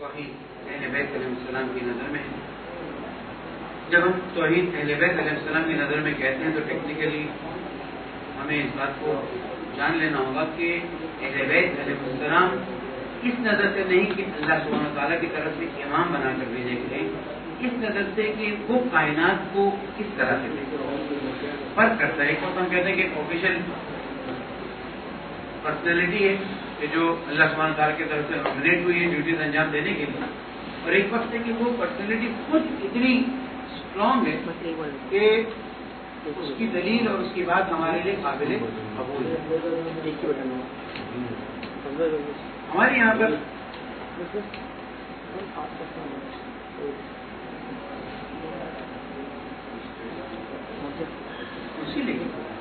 توحید اہل بیت علیہ السلام کی نظر میں ہے. جب ہم توحید اہل بیت علیہ السلام کی نظر میں کہتے ہیں تو ٹیکنیکلی ہمیں اس بات کو جان لینا ہوگا کہ اہل بیت علیہ السلام اس نظر سے نہیں کہ اللہ سبحانہ تعالیٰ کی طرف سے امام بنا کر بھیجے گئے، اس نظر سے کہ وہ کائنات کو کس طرح سے دیکھتے. فرق کرتا ہے. ایک وقت ہم کہتے ہیں کہ آفیشیل پرسنالٹی ہے کہ جو اللہ سبحانہ تعالیٰ کی طرف سے نامنیٹ ہوئی ہے ڈیوٹیز انجام دینے کے لیے، اور ایک وقت ہے کہ وہ پرسنالٹی خود اتنی اسٹرانگ ہے کہ اس کی دلیل اور اس کی بات ہمارے لیے قابل قبول ہے. ہمارے یہاں پر اسی لیے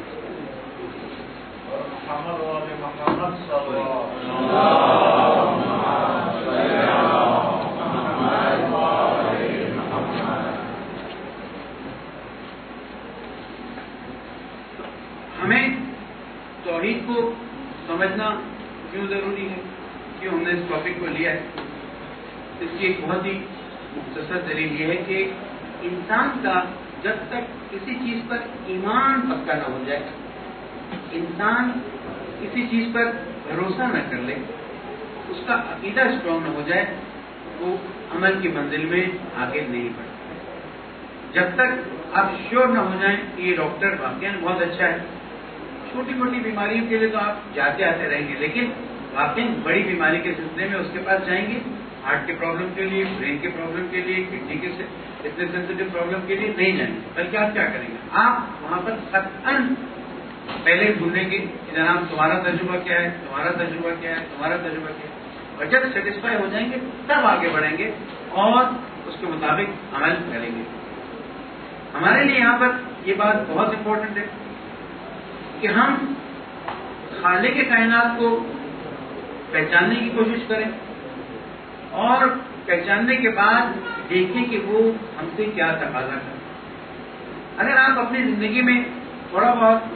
ہمیں توحید کو سمجھنا کیوں ضروری ہے، کیوں ہم نے اس ٹاپک کو لیا ہے. اس کی ایک بہت ہی مختصر دلیل یہ ہے کہ انسان کا جب تک کسی چیز پر ایمان پکا نہ ہو جائے، انسان کسی چیز پر بھروسہ نہ کر لے، اس کا عقیدہ اسٹرانگ نہ ہو جائے، وہ عمل کی منزل میں آگے نہیں بڑھتا. جب تک آپ شیور نہ ہو جائیں کہ یہ ڈاکٹر واقعی بہت اچھا ہے، چھوٹی موٹی بیماریوں کے لیے تو آپ جاتے آتے رہیں گے، لیکن واقعی بڑی بیماری کے سلسلے میں اس کے پاس جائیں گے، ہارٹ کے پرابلم کے لیے، برین کے پرابلم کے لیے، کڈنی کے اتنے سینسیٹیو پرابلم کے لیے نہیں جائیں گے. بلکہ آپ کیا کریں گے؟ آپ وہاں پر قطعاً پہلے ڈھونڈیں گے کہ جناب تمہارا تجربہ کیا ہے، تمہارا تجربہ کیا ہے، تمہارا تجربہ کیا ہے. اور جب سیٹسفائی ہو جائیں گے تب آگے بڑھیں گے اور اس کے مطابق عمل کریں گے. ہمارے لیے یہاں پر یہ بات بہت امپورٹنٹ ہے کہ ہم خالق کائنات کو پہچاننے کی کوشش کریں اور پہچاننے کے بعد دیکھیں کہ وہ ہم سے کیا تقاضا کرے. اگر آپ اپنی زندگی میں تھوڑا بہت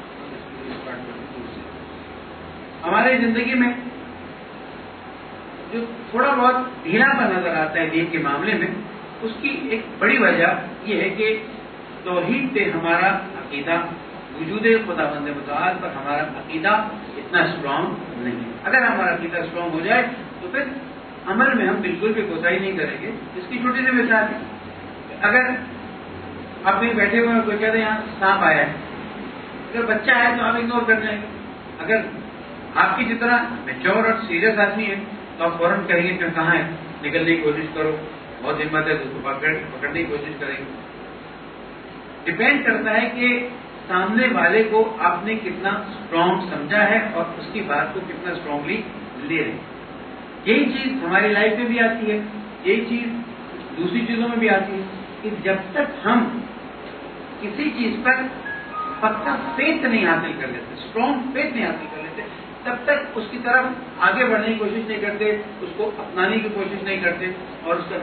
ہماری زندگی میں جو تھوڑا بہت ڈھیلا پا نظر آتا ہے دین کے معاملے میں، اس کی ایک بڑی وجہ یہ ہے کہ توحید پہ ہمارا عقیدہ، وجود خداوند متعال پر ہمارا عقیدہ اتنا اسٹرانگ نہیں ہے. اگر ہمارا عقیدہ اسٹرانگ ہو جائے تو پھر عمل میں ہم بالکل بھی کوتاہی نہیں کریں گے. اس کی چھوٹی سی مثال ہے، اگر آپ کہیں بیٹھے ہوئے کوئی کہتے ہیں یہاں سانپ آیا ہے، اگر بچہ آیا تو آپ اگنور کر جائیں گے. اگر آپ کی جتنا میچور اور سیریس آدمی ہے تو آپ فوراً کہیں گے کہ کہاں ہے، نکلنے کی کوشش کرو، بہت ہمت ہے تو اس کو پکڑنے کی کوشش کریں گے. ڈپینڈ کرتا ہے کہ سامنے والے کو آپ نے کتنا اسٹرانگ سمجھا ہے اور اس کی بات کو کتنا اسٹرانگلی لے رہے ہیں. یہی چیز ہماری لائف میں بھی آتی ہے، یہی چیز دوسری چیزوں میں بھی آتی ہے کہ جب تک ہم کسی چیز پر پکا فیتھ نہیں حاصل کر لیتے، اسٹرانگ فیتھ نہیں حاصل کر لیتے، تب تک اس کی طرف آگے بڑھنے کی کوشش نہیں کرتے، اس کو اپنانے کی کوشش نہیں کرتے. اور اس کا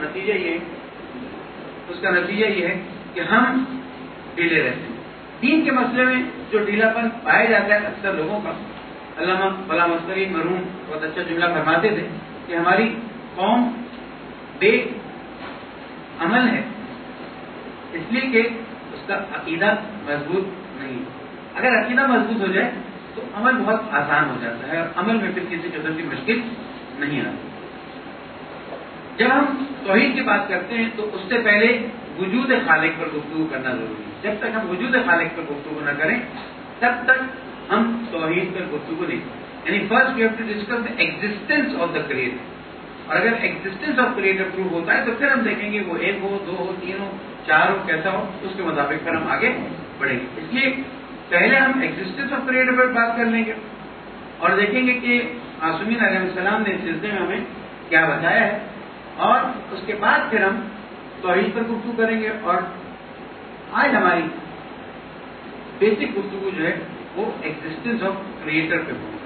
نتیجہ یہ ہے کہ ہم ڈھیلے رہتے ہیں. دین کے مسئلے میں جو ڈھیلا پن پایا جاتا ہے اکثر لوگوں کا، علامہ غلام عسکری مرحوم بہت اچھا جملہ فرماتے تھے کہ ہماری قوم بے عمل ہے اس لیے کہ اس کا عقیدہ مضبوط نہیں. اگر عقیدہ مضبوط ہو جائے تو عمل بہت آسان ہو جاتا ہے اور عمل میں پھر کسی قسم کی مشکل نہیں آتی. جب ہم توحید کی بات کرتے ہیں تو اس سے پہلے وجود خالق پر گفتگو کرنا ضروری ہے. جب تک ہم وجود خالق پر گفتگو نہ کریں تب تک ہم توحید پر گفتگو نہیں کریں. یعنی first we have to discuss the existence of the creator, اور اگر ایگزسٹنس آف کریٹر پروو ہوتا ہے تو پھر ہم دیکھیں گے وہ ایک ہو، دو ہو، تین ہو، چار ہو، کیسا ہو، اس کے مطابق پھر ہم آگے بڑھیں گے. اس لیے پہلے ہم ایگزسٹنس آف کریٹر پر بات کر لیں گے اور دیکھیں گے کہ معصومین علیہ السلام نے اس سلسلے میں ہمیں کیا بتایا ہے، اور اس کے بعد پھر ہم توحید پر گفتگو کریں گے. اور آج ہماری بیسک گفتگو جو ہے وہ ایگزسٹنس آف کریٹر پہ ہوگی.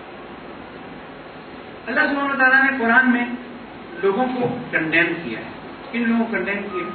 اللہ سبحانہ و تعالیٰ نے قرآن میں لوگوں کو کنڈیم کیا ہے. کن لوگوں کو کنڈیم کیا؟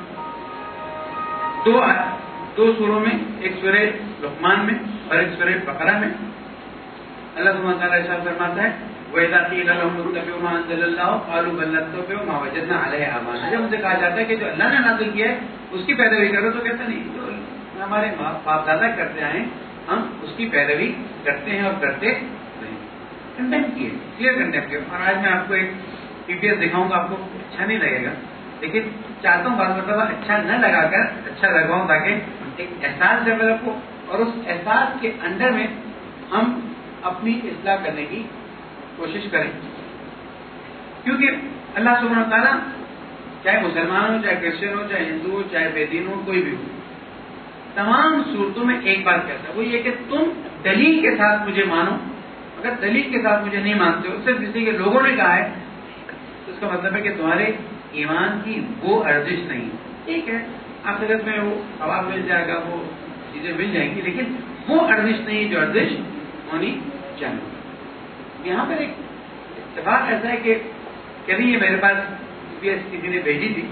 دو سوروں میں، ایک سورہ لقمان میں اور ایک سورہ بقرہ میں. اللہ سبحانہ و تعالیٰ ارشاد فرماتا ہے وَإِذَا قِيلَ لَهُمُ اتَّبِعُوا مَا أَنزَلَ اللَّهُ قَالُوا بَلْ نَتَّبِعُ مَا وَجَدْنَا عَلَيْهِ آبَاءَنَا. جب ان سے کہا جاتا ہے کہ جو اللہ نے نازل کیا ہے اس کی پیروی کرو تو کہتے نہیں، جو ہمارے باپ دادا کرتے آئے ہم اس کی پیروی کرتے ہیں اور کرتے نہیں. کنڈیم کیے، کلیئر کنڈیم کیے. اور آج میں آپ کو ایک TPS دکھاؤں گا، آپ کو اچھا نہیں لگے گا لیکن چاہتا ہوں بعض مرتبہ اچھا نہ لگا کر اچھا لگاؤں تاکہ ایک احساس ڈیولپ ہو اور اس احساس کے انڈر میں ہم اپنی اصلاح کرنے کی کوشش کریں. کیونکہ اللہ سبحانہ تعالیٰ چاہے مسلمان ہو، چاہے کرسچن ہو، چاہے ہندو ہو، چاہے بے دین ہو، کوئی بھی ہو، تمام صورتوں میں ایک بات کہتا ہے، وہ یہ کہ تم دلیل کے ساتھ مجھے مانو. اگر دلیل کے ساتھ مجھے نہیں مانتے ہو، صرف اسی کے لوگوں نے کہا ہے، تو اس کا مطلب ہے کہ تمہارے ایمان کی وہ ارزش نہیں. ٹھیک ہے، آخرت میں وہ ثواب مل جائے گا، وہ چیزیں مل جائیں گی، لیکن وہ ارزش نہیں جو ارزش ہونی چاہیے. یہاں پر ایک اتفاق ایسا ہے کہ کبھی یہ میرے پاس TPS کسی نے بھیجی تھی.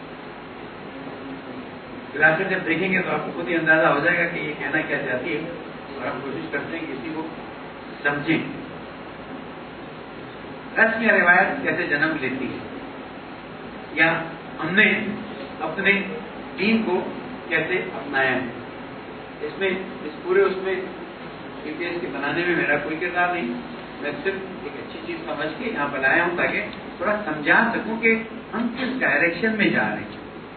آخر جب دیکھیں گے تو آپ کو خود ہی اندازہ ہو جائے گا کہ یہ کہنا کیا چاہتی ہے، اور ہم کوشش کرتے ہیں کہ اسی کو سمجھیں. رسم یا روایت کیسے جنم لیتی ہے، یا ہم نے اپنے دین کو کیسے اپنایا ہے. اس میں TPS کے بنانے میں میرا کوئی کردار نہیں. میں صرف ایک اچھی چیز سمجھ کے یہاں پر آیا ہوں تاکہ تھوڑا سمجھا سکوں کہ ہم کس ڈائریکشن میں جا رہے ہیں.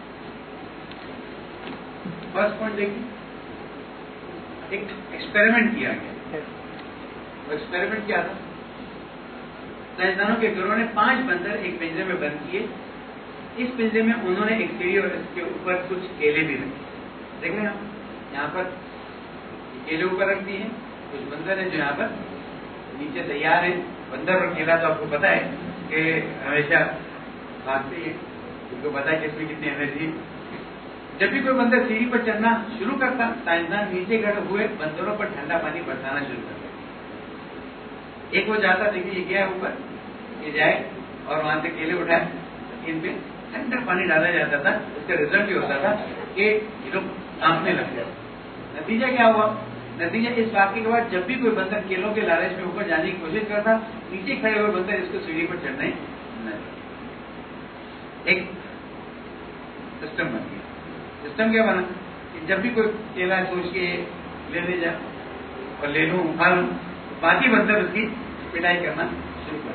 فرسٹ پوائنٹ دیکھیں، ایک ایکسپیریمنٹ کیا گیا. ایکسپیریمنٹ کیا تھا؟ سائنسدانوں کے گروہ نے 5 بندر ایک پنجرے میں بند کیے. اس پنجرے میں انہوں نے ایک سیڑھی اور اس کے اوپر کچھ کیلے بھی رکھے. دیکھ رہے ہیں آپ یہاں پر کیلے اوپر رکھ دیے ہیں. کچھ بندر ہیں جو یہاں پر نیچے تیار ہیں. بندر اور کیلا تو آپ کو پتا ہے کہ ہمیشہ بھاگتے ہیں، ان کو پتا ہے کہ اس میں کتنی انرجی. جب بھی کوئی بندر سیڑھی پر چڑھنا شروع کرتا، سائنسدان نیچے کھڑے ہوئے بندروں پر ٹھنڈا پانی برسانا شروع کرتا. ایک وہ جاتا، دیکھیے یہ گیا اوپر، یہ جائے اور وہاں سے کیلے اٹھائے، ان پہ ٹھنڈا پانی ڈالا جاتا تھا. اس کا رزلٹ یہ ہوتا تھا کہ یہ لوگ کانپنے لگ گئے. نتیجہ کیا ہوا؟ نتیجہ اس واقعے کے بعد جب بھی کوئی بندر کیلوں کے لالچ میں اوپر جانے کی کوشش کرتا، نیچے کھڑے ہوئے بندر اس کو سیڑھی پر چڑھنے نہ. ایک سسٹم بن گیا. سسٹم کیا بنا کہ جب بھی کوئی کیلا سوچ کے لے جا اور لے لوں کھا لوں، باقی بندر اس کی پٹائی کرنا شروع کر.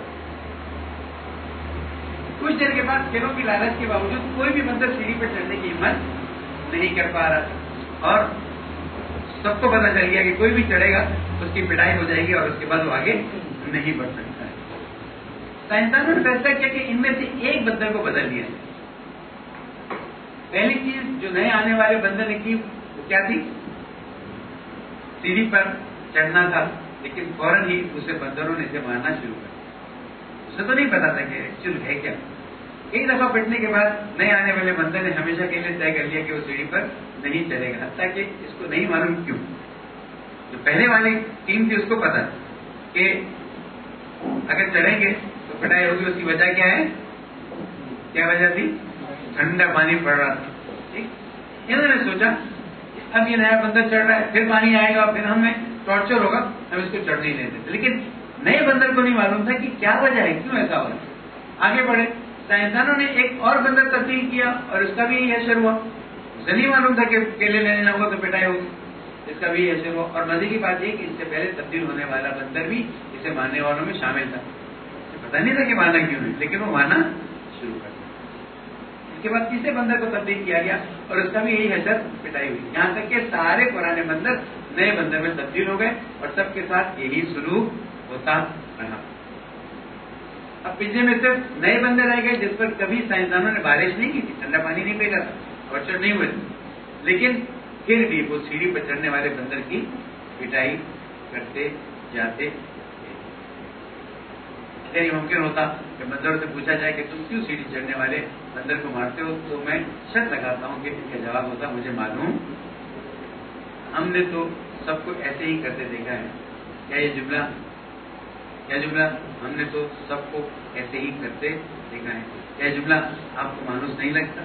کچھ دیر کے بعد کیلوں کی لالچ کے باوجود کوئی بھی بندر سیڑھی پر چڑھنے کی ہمت نہیں کر پا رہا تھا، اور سب کو پتا چل گیا کہ کوئی بھی چڑھے گا اس کی پٹائی ہو جائے گی اور اس کے بعد وہ آگے نہیں بڑھ سکتا ہے. سائنسدانوں نے فیصلہ کیا کہ ان میں سے ایک بندر کو بدل دیا. پہلی چیز جو نئے آنے والے بندر نے کی وہ کیا تھی؟ سیڑھی پر چڑھنا تھا، لیکن فوراً ہی اسے بندروں نے اسے مارنا شروع کر دیا. اسے تو نہیں پتا تھا کہ ایکچوئل ہے کیا. ایک دفعہ پٹنے کے بعد نئے آنے والے بندر نے ہمیشہ کے لیے طے کر لیا کہ وہ سیڑھی پر نہیں چڑھے گا، حتیٰ کہ اس کو نہیں معلوم کیوں. جو پہلے والی ٹیم تھی اس کو پتا کہ اگر چڑھیں گے تو پٹائی ہوگی. اس کی وجہ کیا ہے؟ کیا وجہ تھی؟ ٹھنڈا پانی پڑ رہا تھا. ٹھیک، انہوں نے سوچا اب یہ نیا بندر چڑھ رہا ہے، پھر پانی آئے گا، پھر ہمیں ٹارچر ہوگا، ہم اس کو چڑھنے نہیں دیتے. لیکن نئے بندر کو نہیں معلوم تھا کہ کیا وجہ ہے، کیوں ایسا ہو رہا ہے. آگے بڑھے، سائنسدانوں نے ایک اور بندر تبدیل کیا اور اس کا بھی یہی اثر ہوا. اسے نہیں معلوم تھا کہ کیلے لینے نہ ہوا تو پٹائی ہوگی، اس کا بھی یہی اثر ہوا. اور مزے کی بات یہ کہ اس سے پہلے تبدیل ہونے والا بندر بھی اسے ماننے والوں میں شامل تھا. پتا نہیں تھا کہ مانا کیوں نہیں، لیکن وہ مانا شروع کر دیا. اس کے بعد تیسرے بندر کو تبدیل کیا گیا اور اس کا بھی یہی اثر، پٹائی ہوئی. یہاں تک کہ سارے پرانے بندر نئے بندر میں تبدیل ہو گئے اور سب کے ساتھ یہی سلوک ہوتا رہا. اب پنجرے میں صرف نئے بندر رہ گئے جس پر کبھی سائنسدانوں نے بارش نہیں کی تھی، ٹھنڈا پانی نہیں پھینکا تھا، ٹارچر نہیں ہوئے تھے، لیکن پھر بھی وہ سیڑھی پر چڑھنے والے بندر کی پٹائی کرتے جاتے. یہ ممکن ہوتا کہ بندروں سے پوچھا جائے کہ تم کیوں سیڑھی چڑھنے والے بندر کو مارتے ہو، تو میں شرط لگاتا ہوں کہ ان کا جواب ہوتا مجھے معلوم، ہم نے تو سب کو ایسے ہی کرتے دیکھا ہے. کیا جملہ ہم نے تو سب کو ایسے ہی کرتے دیکھا ہے. کیا جملہ آپ کو مانوس نہیں لگتا؟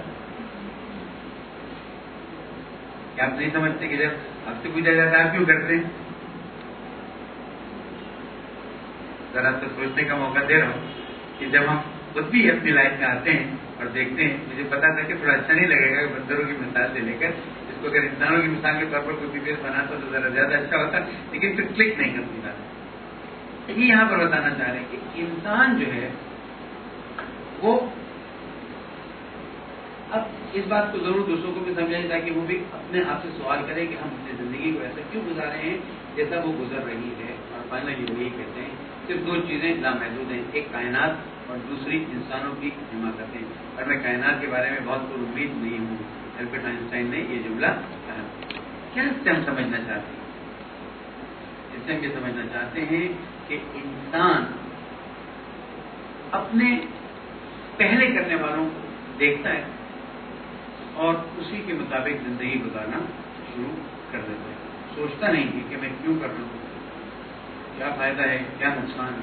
کیا آپ نہیں سمجھتے کہ جب آپ سے پوچھا جاتا ہے آپ کیوں کرتے ہیں؟ ذرا تو سوچنے کا موقع دے رہا ہوں کہ جب ہم خود بھی اپنی لائف میں آتے ہیں اور دیکھتے ہیں، مجھے پتا تھا کہ تھوڑا اچھا نہیں لگے گا بندروں کی مثال سے لے کر اس کو اگر انسانوں کی مثال کے طور پر کوئی پی بناتا تو ذرا زیادہ اچھا ہوتا، لیکن پھر کلک نہیں کرتی بات۔ یہ یہاں پر بتانا چاہ رہے ہیں کہ انسان جو ہے وہ اب اس بات کو ضرور دوسروں کو بھی سمجھائیں تاکہ وہ بھی اپنے آپ سے سوال کریں کہ ہم اپنی زندگی کو ایسا کیوں گزارے ہیں جیسا وہ گزر رہی ہے۔ اور فائنلی وہی کہتے ہیں صرف دو چیزیں لامحدود ہیں، ایک کائنات اور دوسری انسانوں کی حماقتیں۔ اور میں کائنات کے بارے میں بہت پر امید نہیں ہوں، البرٹ آئنسٹائن نے یہ جملہ کہا۔ کیا اس سے ہم سمجھنا چاہتے ہیں؟ اس سے ہم یہ سمجھنا چاہتے ہیں کہ انسان اپنے پہلے کرنے والوں کو دیکھتا ہے اور اسی کے مطابق زندگی گزارنا شروع کر دیتا ہے، سوچتا نہیں ہے کہ میں کیوں کر رہا ہوں، کیا فائدہ ہے، کیا نقصان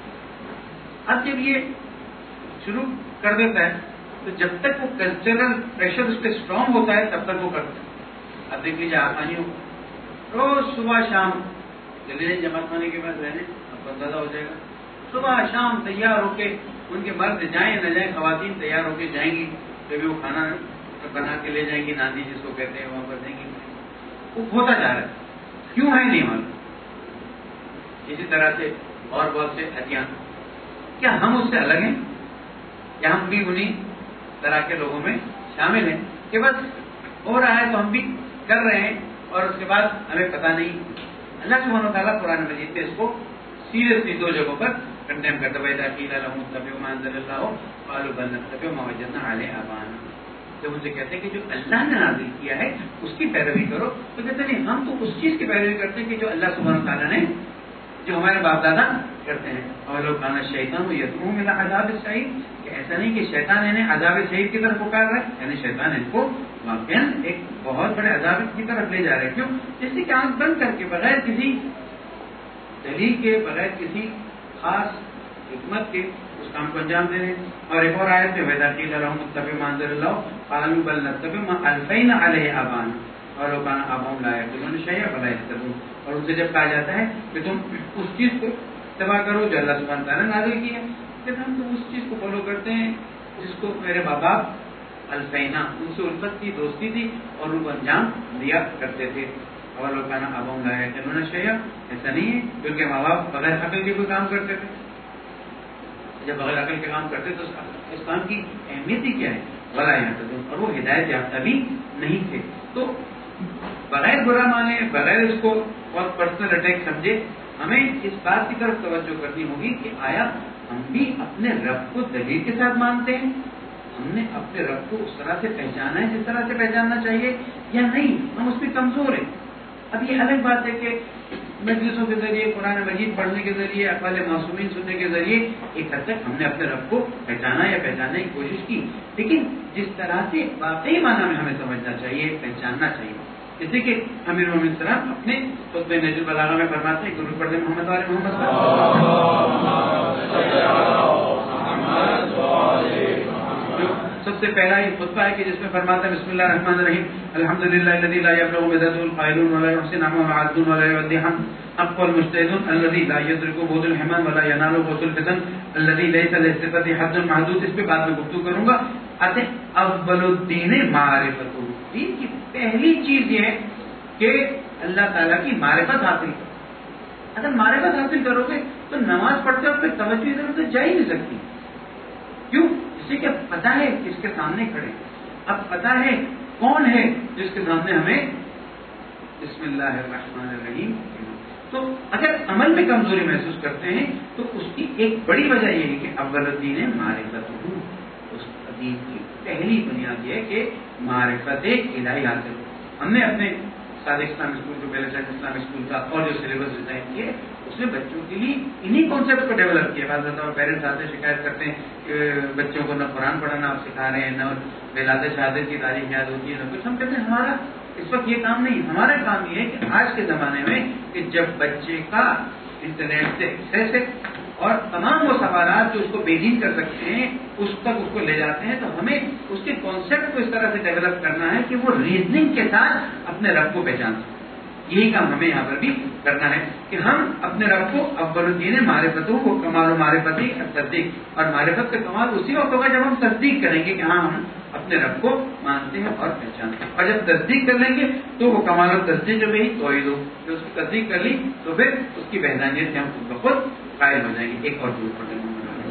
ہے۔ اب جب یہ شروع کر دیتا ہے تو جب تک وہ کلچرل پریشر اس پہ اسٹرانگ ہوتا ہے تب تک وہ کرتا ہے۔ اب دیکھ لیجیے آسانیوں روز صبح شام چلے جائیں جماعت خانے کے پاس رہنے، آپ کو اندازہ ہو جائے گا، صبح شام تیار ہو کے ان کے مرد جائیں نہ جائیں، خواتین تیار ہو کے جائیں گی، کبھی وہ کھانا بنا کے لے جائیں گی، ناندی جس کو کہتے ہیں وہاں پر دیں گی۔ وہ ہوتا جا رہا ہے، کیوں ہے نہیں معلوم۔ اسی طرح سے اور بہت سے ادیان، کیا ہم اس سے الگ ہیں یا ہم بھی انہیں طرح کے لوگوں میں شامل ہیں کہ بس ہو رہا ہے تو ہم بھی کر رہے ہیں اور اس کے بعد ہمیں پتہ نہیں۔ اللہ سبحانہ و تعالیٰ قرآن مجید میں اس کو سیریسلی دو جگہوں پر کنڈیم کرتا ہے، وَإِذَا قِيلَ لَهُمُ اتَّبِعُوا مَا أَنزَلَ اللَّهُ قَالُوا بَلْ نَتَّبِعُ مَا وَجَدْنَا عَلَيْهِ آبَاءَنَا۔ جب ان سے کہتے ہیں کہ جو اللہ نے نازل کیا ہے اس کی پیروی کرو، تو کہتے ہیں ہم تو اس چیز کی پیروی کرتے ہیں کہ جو اللہ سبحانہ تعالیٰ نے، جو ہمارے باپ دادا کرتے ہیں۔ اور لوگ کانا شیطان یدعوہم الی عذاب السعیر، کہ ایسا نہیں کہ شیطان انہیں عذاب سعیر کی طرف پکار رہا ہے، یعنی شیطان ان کو واقعا ایک بہت بڑے عذاب کی طرف لے جا رہے ہیں۔ کیوں؟ جس سے کہ آنکھ بند کر کے بغیر کسی دلیل کے، بغیر کسی خاص حکمت کے اس کام کو انجام دے رہے ہیں۔ اور ایک اور آیت ہے وَإِذَا قِيلَ لَهُمُ اتَّبِعُوا مَا أَنزَلَ اللَّهُ قَالُوا بَلْ نَتَّبِعُ مَا أَلْفَيْنَا عَلَيْهِ آبَاءَنَا وَلَوْ كَانَ آبَاؤُهُمْ لَا يَعْقِلُونَ شَيْئًا وَلَا يَهْتَدُونَ۔ اور ان سے جب کہا جاتا ہے کہ تم اس چیز کو اتباع کرو جو اللہ سبحانہ تعالیٰ نے نازل کی ہے، کہ ہم تو اس چیز کو فالو کرتے ہیں جس کو میرے ماں باپ الفینا، ان سے الفت کی دوستی تھی اور ان کو انجام دیا کرتے تھے۔ اور لوگ کہنا آباؤں لا یعقلون شیئا، ایسا نہیں ہے کیونکہ ماں باپ بغیر عقل کے کوئی کام کرتے تھے۔ جب بغیر عقل کے کام کرتے تو اس کام کی اہمیت ہی کیا ہے، ولا یہتدون، اور وہ ہدایت یافتہ بھی نہیں تھے۔ تو بغیر برا مانے، بغیر اس کو بہت پرسنل اٹیک سمجھے، ہمیں اس بات کی طرف توجہ کرنی ہوگی کہ آیا ہم بھی اپنے رب کو دلیل کے ساتھ مانتے ہیں؟ ہم نے اپنے رب کو اس طرح سے پہچانا ہے جس طرح سے پہچاننا چاہیے یا نہیں؟ ہم اس میں کمزور ہیں۔ اب یہ الگ بات ہے کہ مجلسوں کے ذریعے، قرآن مجید پڑھنے کے ذریعے، اقوال معصومین سننے کے ذریعے ایک حد تک ہم نے اپنے رب کو پہچانا یا پہچاننے کی کوشش کی، لیکن جس طرح سے واقعی معنی میں ہمیں سمجھنا چاہیے، پہچاننا چاہیے، جیسے کہ امیر المومنین السلام اپنے خطبہ نہج البلاغہ میں فرماتے ہیں، درود پڑھتے محمد وآل محمد سب سے پہلا یہ خطبہ ہے کہ جس میں فرماتا ہے بسم اللہ الرحمن الرحیم الحمدللہ الذی لا یبلغ مدده القائلون ولا يحسن عمله العادون ولا يودي حق المجتهدون الذي لا يدرك بعد الحمام ولا ينال قوت الفتن الذي ليس للصفة حد محدود۔ اس پہ بعد میں گفتگو کروں گا۔ آتے اول الدین معرفت، دین کی پہلی چیز یہ ہے کہ اللہ تعالیٰ کی معرفت حاصل کرو۔ اگر معرفت حاصل کرو گے تو نماز پڑھتے وقت توجہ ادھر ادھر جا ہی نہیں سکتی۔ کیوں؟ اسی کہ پتہ ہے کس کے سامنے کھڑے، اب پتہ ہے کون ہے جس کے سامنے ہمیں بسم اللہ الرحمن الرحیم۔ تو اگر عمل میں کمزوری محسوس کرتے ہیں تو اس کی ایک بڑی وجہ یہ ہے کہ اول الدین معرفت ہو، اس دین کی پہلی بنیاد یہ ہے کہ معرفت الہی حاصل ہو۔ ہم نے اپنے صادق اسلام اسکول جو پہلے اسلام اسکول تھا اور جو سلیبس ڈیزائن کیے اس میں بچوں کے لیے انہی کانسیپٹ کو ڈیولپ کیا۔ بعض دفعہ پیرنٹس آتے شکایت کرتے ہیں کہ بچوں کو نہ قرآن پڑھانا آپ سکھا رہے ہیں، نہ ولادت شہادت کی تاریخ یاد ہوتی ہے، نہ کچھ۔ ہم کہتے ہیں ہمارا اس وقت یہ کام نہیں، ہمارا کام یہ ہے کہ آج کے زمانے میں کہ جب بچے کا انٹرنیٹ سے ایکسیس ہے اور تمام وہ سوالات جو اس کو بے دین کر سکتے ہیں اس تک اس کو لے جاتے ہیں، تو ہمیں اس کے کانسیپٹ کو اس طرح سے ڈیولپ کرنا ہے کہ وہ ریزننگ کے ساتھ اپنے رب کو پہچان سکے۔ یہی کام ہمیں یہاں پر بھی کرنا ہے کہ ہم اپنے رب کو اول الدین معرفتوں کو کمال و معرفتی تصدیق، اور معرفت کا کمال اسی وقت ہوگا جب ہم تصدیق کریں گے کہ ہاں ہم اپنے رب کو مانتے ہیں اور پہچانتے ہیں، اور جب تصدیق کر لیں گے تو وہ کمال و تصدیق جو گئی توحید ہو، جو اس کی تصدیق کر لی تو پھر اس کی وحدانیت سے ہم خود بخود قائل ہو جائیں گے۔ ایک اور درود پڑھیں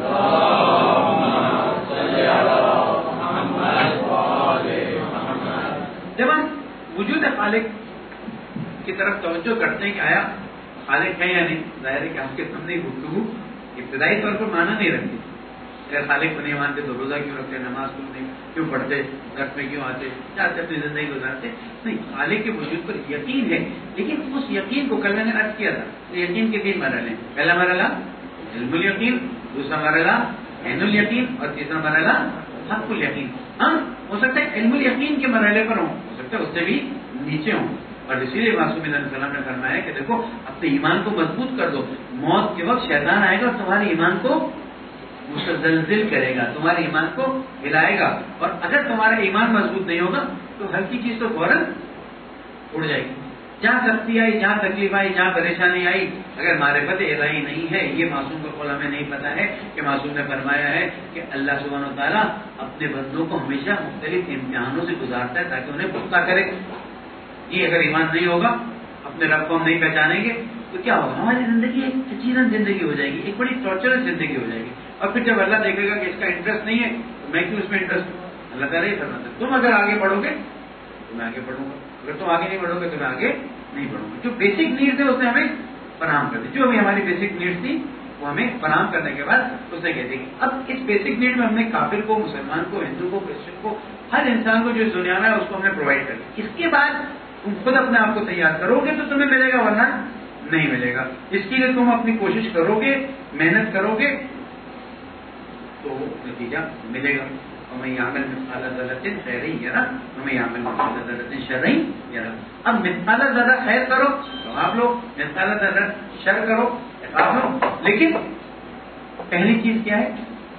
جب ہم وجود خالق کی طرف توجہ کرتے ہیں کہ آیا خالق ہے یا نہیں، ظاہر ہے کہ آپ کے سامنے گفتگو ابتدائی طور پر معنی نہیں رکھتی، اگر خالق کو نہیں مانتے تو روزہ کیوں رکھتے، نماز کیوں پڑھتے، درس میں کیوں آتے، چاہتے اپنی زندگی گزارتے؟ نہیں، خالق کے وجود پر یقین ہے، لیکن اس یقین کو کل میں نے عرض کیا تھا، یقین کے 3 مرحلے، پہلا مرحلہ علم الیقین، دوسرا مرحلہ عین الیقین، اور تیسرا مرحلہ حق الیقین۔ ہم ہو سکتا ہے علم الیقین کے مرحلے پر ہوں، ہو سکتا ہے اس سے بھی نیچے ہوں، اور اسی لیے معصوم علیہ السلام نے فرمایا کہ دیکھو اپنے ایمان کو مضبوط کر دو، موت کے وقت شیطان آئے گا اور تمہارے ایمان کو متزلزل کرے گا، تمہارے ایمان کو ہلائے گا، اور اگر تمہارا ایمان مضبوط نہیں ہوگا تو ہلکی چیز تو فوراً اڑ جائے گی۔ جہاں سختی آئی، جہاں تکلیف آئی، جہاں پریشانی آئی، اگر معرفت الہی نہیں ہے، یہ معصوم کا قول ہمیں نہیں پتا ہے کہ معصوم نے فرمایا ہے کہ اللہ سبحانہ و تعالیٰ اپنے بندوں کو ہمیشہ مختلف امتحانوں سے گزارتا ہے تاکہ انہیں پختہ کرے۔ یہ اگر ایمان نہیں ہوگا، اپنے رب کو ہم نہیں پہچانیں گے تو کیا ہوگا؟ ہماری زندگی ایک چیرن زندگی ہو جائے گی، ایک بڑی ٹارچرس زندگی ہو جائے گی، اور پھر جب اللہ دیکھے گا کہ اس کا انٹرسٹ نہیں ہے تو میں کیوں اس میں انٹرسٹ ہوں؟ اللہ تعالیٰ یہ فرماتا ہے تم اگر آگے بڑھو گے تو میں آگے بڑھوں گا، اگر تم آگے نہیں بڑھو گے تو میں آگے نہیں بڑھوں گا۔ جو بیسک نیڈس ہے اس نے ہمیں فراہم کر دی، جو بھی ہماری بیسک نیڈس تھی وہ ہمیں فراہم کرنے کے بعد اس نے کہہ دی کہ اب اس بیسک نیڈ میں ہم نے کافر کو، مسلمان کو، ہندو کو، کرسچن کو، ہر انسان کو جو اس دنیا میں ہے اس کو ہم نے پرووائڈ کر دی۔ اس کے بعد تم خود اپنے آپ کو تیار کرو گے تو تمہیں ملے گا، ورنہ نہیں ملے گا۔ اس کے لیے تم اپنی کوشش کرو گے، محنت کرو گے تو نتیجہ ملے گا۔ ومن یعمل مثقال ذرۃ خیرا یرہ ومن یعمل مثقال ذرۃ شرا یرہ۔ اب مثقال ذرہ خیر کرو تو آپ لوگ، مثقال ذرہ شر کرو آپ لوگ، لیکن پہلی چیز کیا ہے؟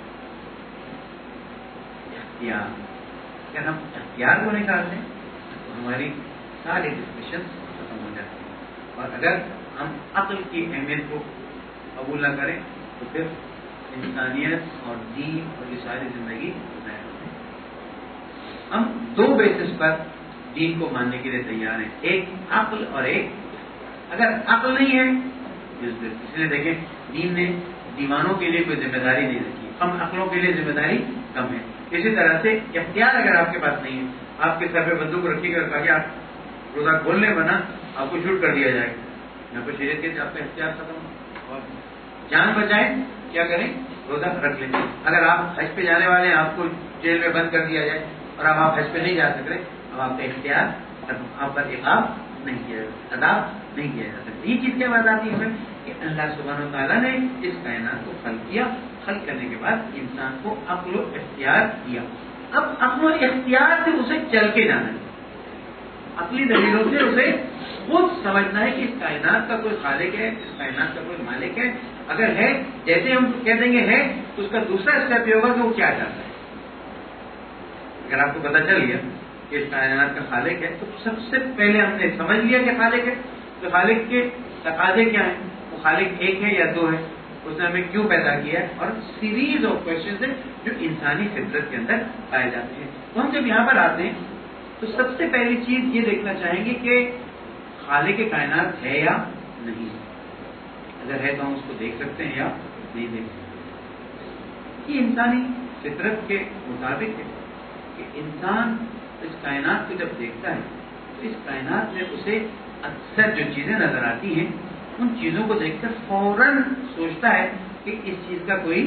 اختیار۔ اگر ہم اختیار کو نکالتے ہیں تو ہماری ساری ڈسکشن ختم ہو جاتی ہے، اور اگر ہم عقل کی اہمیت کو قبول نہ کریں تو پھر انسانیت اور دین اور یہ ساری زندگی ضائع ہوتی ہے۔ ہم 2 بیسس پر دین کو ماننے کے لیے تیار ہیں، ایک عقل اور ایک، اگر عقل نہیں ہے اس لیے دیکھیں دین نے دیوانوں کے لیے کوئی ذمہ داری نہیں رکھی، ہم عقلوں کے لیے ذمہ داری کم ہے۔ اسی طرح سے اختیار اگر آپ کے پاس نہیں ہے، آپ کے سر پہ بندوق رکھی کر کہا کہ آپ روزہ کھول لیں ورنہ آپ کو شوٹ کر دیا جائے گا، یہاں پر شریعت کے آپ کا اختیار ختم ہو، اور جان بچائیں کیا کریں؟ روزہ رکھ لیں۔ اگر آپ حج پہ جانے والے ہیں، آپ کو جیل میں بند کر دیا جائے اور اب آپ حج پہ نہیں جا سک رہے، اب آپ کا اختیار آپ پر عقاب نہیں کیا جاتا، عذاب نہیں کیا جاتا۔ یہ چیز کیا بات آتی ہے ہمیں کہ اللہ سبحانہ و تعالیٰ نے اس کائنات کو خلق کیا، خلق کرنے کے بعد انسان کو عقل و اختیار دیا۔ اب عقل و اختیار سے اسے چل کے جانا ہے، عقلی دلیلوں سے اسے خود سمجھنا ہے کہ اس کائنات کا کوئی خالق ہے، اس کائنات کا کوئی مالک ہے، اگر ہے جیسے ہم کہہ دیں گے ہے تو اس کا دوسرا اسٹیپ یہ ہوگا کہ وہ کیا چاہتا ہے۔ اگر آپ کو پتہ چل گیا کہ اس کائنات کا خالق ہے تو سب سے پہلے ہم نے سمجھ لیا کہ خالق ہے، تو خالق کے تقاضے کیا ہیں؟ وہ خالق ایک ہے یا 2 ہے، اس نے ہمیں کیوں پیدا کیا ہے، اور سیریز آف کوشچنز ہیں جو انسانی فطرت کے اندر پائے جاتے ہیں۔ تو ہم جب یہاں پر آتے ہیں تو سب سے پہلی چیز یہ دیکھنا چاہیں گے کہ خالق کائنات ہے یا نہیں، اگر ہے تو ہم اس کو دیکھ سکتے ہیں یا نہیں دیکھ سکتے۔ یہ انسانی فطرت کے مطابق ہے کہ انسان اس کائنات کو جب دیکھتا ہے تو اس کائنات میں اسے اکثر جو چیزیں نظر آتی ہیں ان چیزوں کو دیکھ کر فوراً سوچتا ہے کہ اس چیز کا کوئی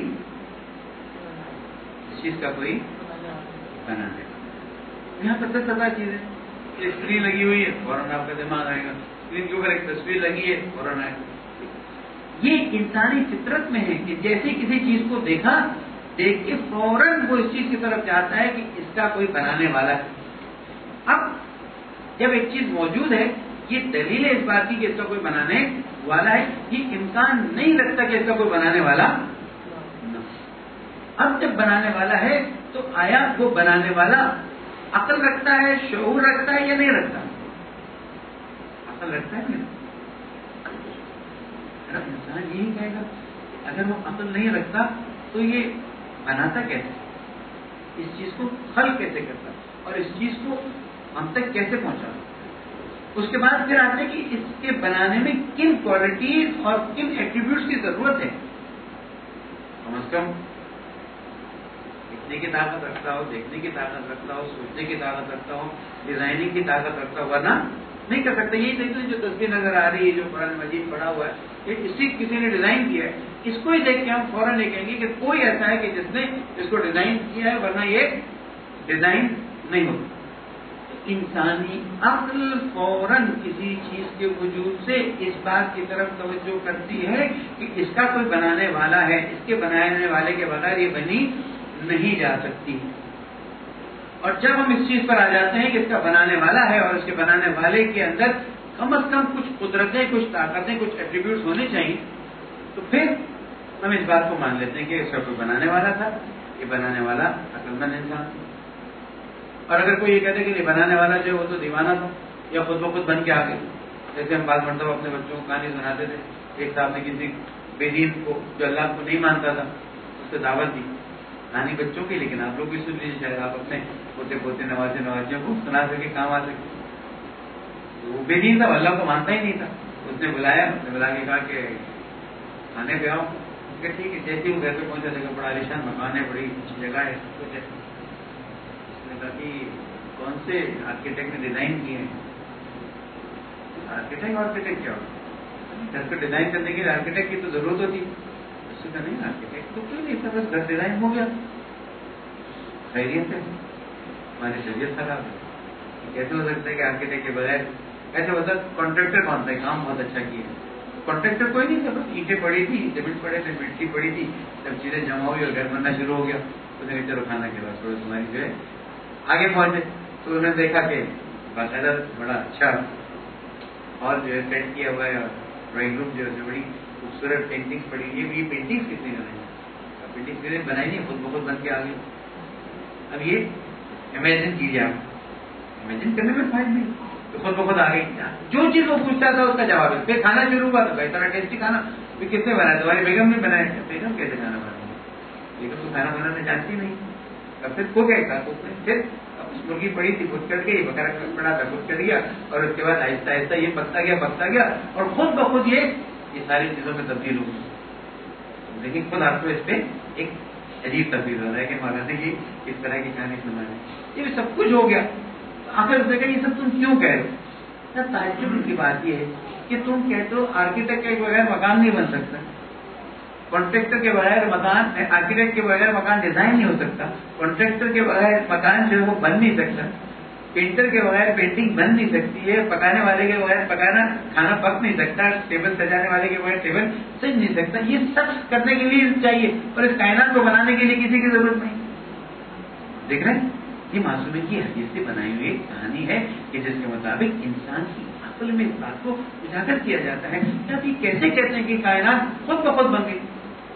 بنا ہے۔ یہاں پر سب چیزیں، اسکرین لگی ہوئی ہے فوراً آپ کا دماغ آئے گا، اسکرین کے اوپر ایک تصویر لگی ہے فوراً آئے گا۔ یہ انسانی فطرت میں ہے کہ جیسے کسی چیز کو دیکھا، دیکھ کے فوراً وہ اس چیز کی طرف جاتا ہے کہ اس کا کوئی بنانے والا ہے۔ اب جب ایک چیز موجود ہے، یہ دلیل ہے اس بات کی کہ اس کا کوئی بنانے والا ہے، یہ امکان نہیں لگتا کہ اس کا کوئی بنانے والا نہ۔ اب جب بنانے والا ہے تو آیا وہ بنانے والا عقل رکھتا ہے، شعور رکھتا ہے یا نہیں رکھتا؟ عقل رکھتا ہے نہیں. انسان یہی کہے گا اگر وہ عقل نہیں رکھتا تو یہ بناتا کیسے, اس چیز کو خلق کیسے کرتا, اور اس چیز کو ہم تک کیسے پہنچاتا. اس کے بعد پھر آتے ہیں کہ اس کے بنانے میں کن کوالٹیز اور کن ایٹریبیوٹس کی ضرورت ہے. کم از کم لکھنے کی طاقت رکھتا ہو, دیکھنے کی طاقت رکھتا ہو, سوچنے کی طاقت رکھتا ہو, ڈیزائننگ کی طاقت رکھتا ہو, ورنہ نہیں کر سکتا. یہی دیکھ لیں جو تصویر نظر آ رہی ہے, جو قرآن مجید پڑھا ہوا ہے, یہ اسی کسی نے ڈیزائن کیا ہے. اس کو ہی دیکھ کے ہم فوراً یہ کہیں گے کہ کوئی ایسا ہے کہ جس نے اس کو ڈیزائن کیا ہے, ورنہ یہ ڈیزائن نہیں ہوتا. انسانی عقل فوراً کسی چیز کے وجود سے اس بات کی طرف توجہ کرتی ہے کہ اس کا کوئی بنانے والا ہے, اس کے بنانے والے کے بغیر یہ بنی نہیں جا سکتی. اور جب ہم اس چیز پر آ جاتے ہیں کہ اس کا بنانے والا ہے اور اس کے بنانے والے کے اندر کم از کم کچھ قدرتیں, کچھ طاقتیں, کچھ ایٹریبیوٹس ہونے چاہیے, تو پھر ہم اس بات کو مان لیتے ہیں کہ اس کا کوئی بنانے والا تھا, یہ بنانے والا عقل مند انسان. اور اگر کوئی یہ کہتے ہیں کہ نہیں بنانے والا جو وہ تو دیوانہ تھا یا خود بخود بن کے آ گئے. جیسے ہم بعض مرتبہ اپنے بچوں کو کہانی سناتے تھے, ایک صاحب نے کسی بے دین کو جو اللہ کو نہیں مانتا تھا اس کو دعوت دی. کہانی بچوں کی, لیکن آپ لوگ بھی سن لیجیے, شاید آپ اپنے پوتے پوتے نوازے نوازیوں کو سنا سکے, کام آ سکے. وہ بے دین تھا, اللہ کو مانتا ہی نہیں تھا. اس نے بلایا, اس نے بلا کے کہا کہ کھانے پہ آؤ. کہ ٹھیک ہے. جیسے وہ گھر پہ پہنچا, جگہ بڑا عالیشان مکان ہے, بڑی اچھی جگہ ہے. کچھ اس نے کہا کہ کون سے آرکیٹیکٹ نے ڈیزائن کیے ہیں. آرکیٹیکٹ کیا ہوگا, گھر کو ڈیزائن کرنے کے لیے آرکیٹیکٹ کی تو ضرورت ہوتی. اس کا نہیں, آرکیٹیکٹ تو کوئی نہیں تھا, بس گھر ڈیزائن ہو گیا. خیریت ہے, ہماری شریعت خراب ہے. کیسے ہو سکتا ہے کہ آرکیٹیکٹ کے بغیر, ایسے ہوتا کانٹریکٹر کون سا کام بہت اچھا کیا. کانٹریکٹر کوئی نہیں تھا, بس اینٹیں پڑی تھی, سیمنٹ پڑے تھے, مٹی پڑی تھی, سب چیزیں جمع ہوئی اور گھر بننا شروع ہو گیا. اس نے چلو کھانا کے بعد تھوڑی تمہاری جو ہے آگے پہنچے. تو انہوں نے دیکھا کہ باقاعدہ بڑا اچھا اور جو ہے سیٹ کیا ہوا ہے, اور ڈرائنگ روم جو ہے بڑی خوبصورت پینٹنگس پڑی. یہ پینٹنگس کتنی بنائی, پینٹنگس کتنی بنائی نہیں, خود بخود بن کے آ گئی. اب یہ امیجن کیجیے آپ, امیجن کرنے میں فائدہ نہیں, تو خود بخود آ گئی. جو چیز وہ پوچھتا تھا اس کا جواب ہے. پھر کھانا شروع ہوا تو اتنا ٹیسٹی کھانا. پھر کس نے بنایا, تمہاری بیگم نے بنایا. بیگم کیسے کھانا بنائی, بیگم تو کھانا بنانا جانتی نہیں. اب پھر کھو گیا, پھر مرغی پڑی تھی, خود کر گئی, بکرا پڑا تھا, خود کر گیا, اور اس کے بعد آہستہ آہستہ یہ پکتا گیا, اور خود بخود یہ ساری چیزوں میں تبدیل ہو گئی. لیکن خود آپ کو اس پہ ایک عجیب تبدیل ہو رہا ہے کہ مہاراجا کی اس طرح کی کہانی سنانے, یہ سب کچھ ہو گیا. آخر اس نے کہا یہ سب تم کیوں کہہ رہے ہو. تعجب کی بات یہ ہے کہ تم کہتے ہو آرکیٹیکٹ کے بغیر مکان نہیں بن سکتا, کانٹریکٹر کے بغیر مکان, آرکیٹیکٹ کے بغیر مکان ڈیزائن نہیں ہو سکتا, کانٹریکٹر کے بغیر مکان جو ہے وہ بن نہیں سکتا, پینٹر کے بغیر پینٹنگ بن نہیں سکتی ہے, پکانے والے کے بغیر کھانا پک نہیں سکتا, ٹیبل سجانے والے کے بغیر ٹیبل سج نہیں سکتا. یہ سب کرنے کے لیے چاہیے, اور اس کائنات کو بنانے کے لیے کسی کی ضرورت نہیں. دیکھ رہے ہیں, یہ معصومے کی حدیث سے بنائی ہوئی ایک کہانی ہے کہ جس کے مطابق انسان کی عقل میں اس بات کو اجاگر کیا جاتا ہے کہ آپ یہ کیسے کہتے ہیں کہ کائنات خود بخود بن گئی.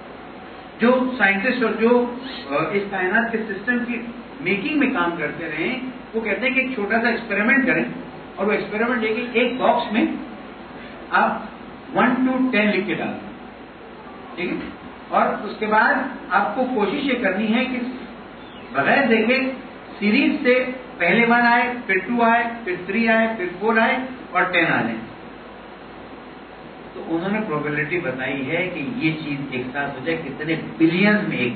جو سائنٹسٹ اور جو اس کائنات کے سسٹم کی میکنگ میں کام کرتے رہے, وہ کہتے ہیں کہ ایک چھوٹا سا ایکسپیریمنٹ کریں, اور وہ ایکسپیریمنٹ لے کے ایک باکس میں آپ 1 to 10 لکھ کے ڈال دیں, ٹھیک ہے, اور اس کے بعد آپ کو کوشش یہ کرنی ہے کہ بغیر دیکھے سیریز سے پہلے 1 آئے, پھر 2 آئے, پھر 3 آئے, پھر 4 آئے, اور 10 آ جائیں. تو انہوں نے پروبیبلٹی بتائی ہے کہ یہ چیز ایک ساتھ ہو جائے کتنے بلینز میں ایک,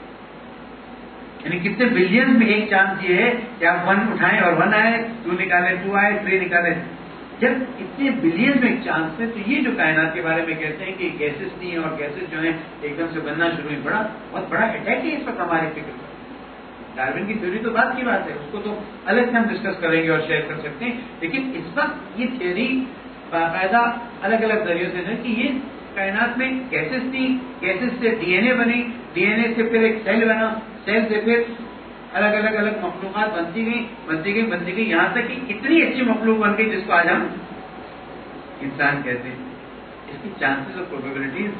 یعنی کتنے بلینز میں ایک چانس یہ ہے کہ آپ 1 اٹھائیں اور 1 آئے, 2 نکالیں 2 آئے, 3 نکالیں. جب اتنے بلینز میں ایک چانس ہے, تو یہ جو کائنات کے بارے میں کہتے ہیں کہ گیسز نہیں, اور گیسز جو ہیں ایک دم سے بننا شروع ہوئی, بہت بڑا اٹیک ہے اس وقت ہمارے فکر پر. ڈارون کی تھیوری تو بات کی بات ہے, اس کو تو الگ سے ہم ڈسکس کریں گے اور شیئر کر سکتے ہیں, لیکن اس وقت یہ تھیوری باقاعدہ الگ الگ ذریعوں سے ہے کہ یہ کائنات میں گیسز تھی, گیسز سے ڈی این اے بنی, ڈی این اے سے پھر ایک سیل بنا, سیل سے پھر الگ الگ مخلوقات بنتی گئی, یہاں تک کہ اتنی اچھی مخلوق بن گئی جس کو آج ہم انسان کہتے ہیں. اس کی چانسز اور probabilities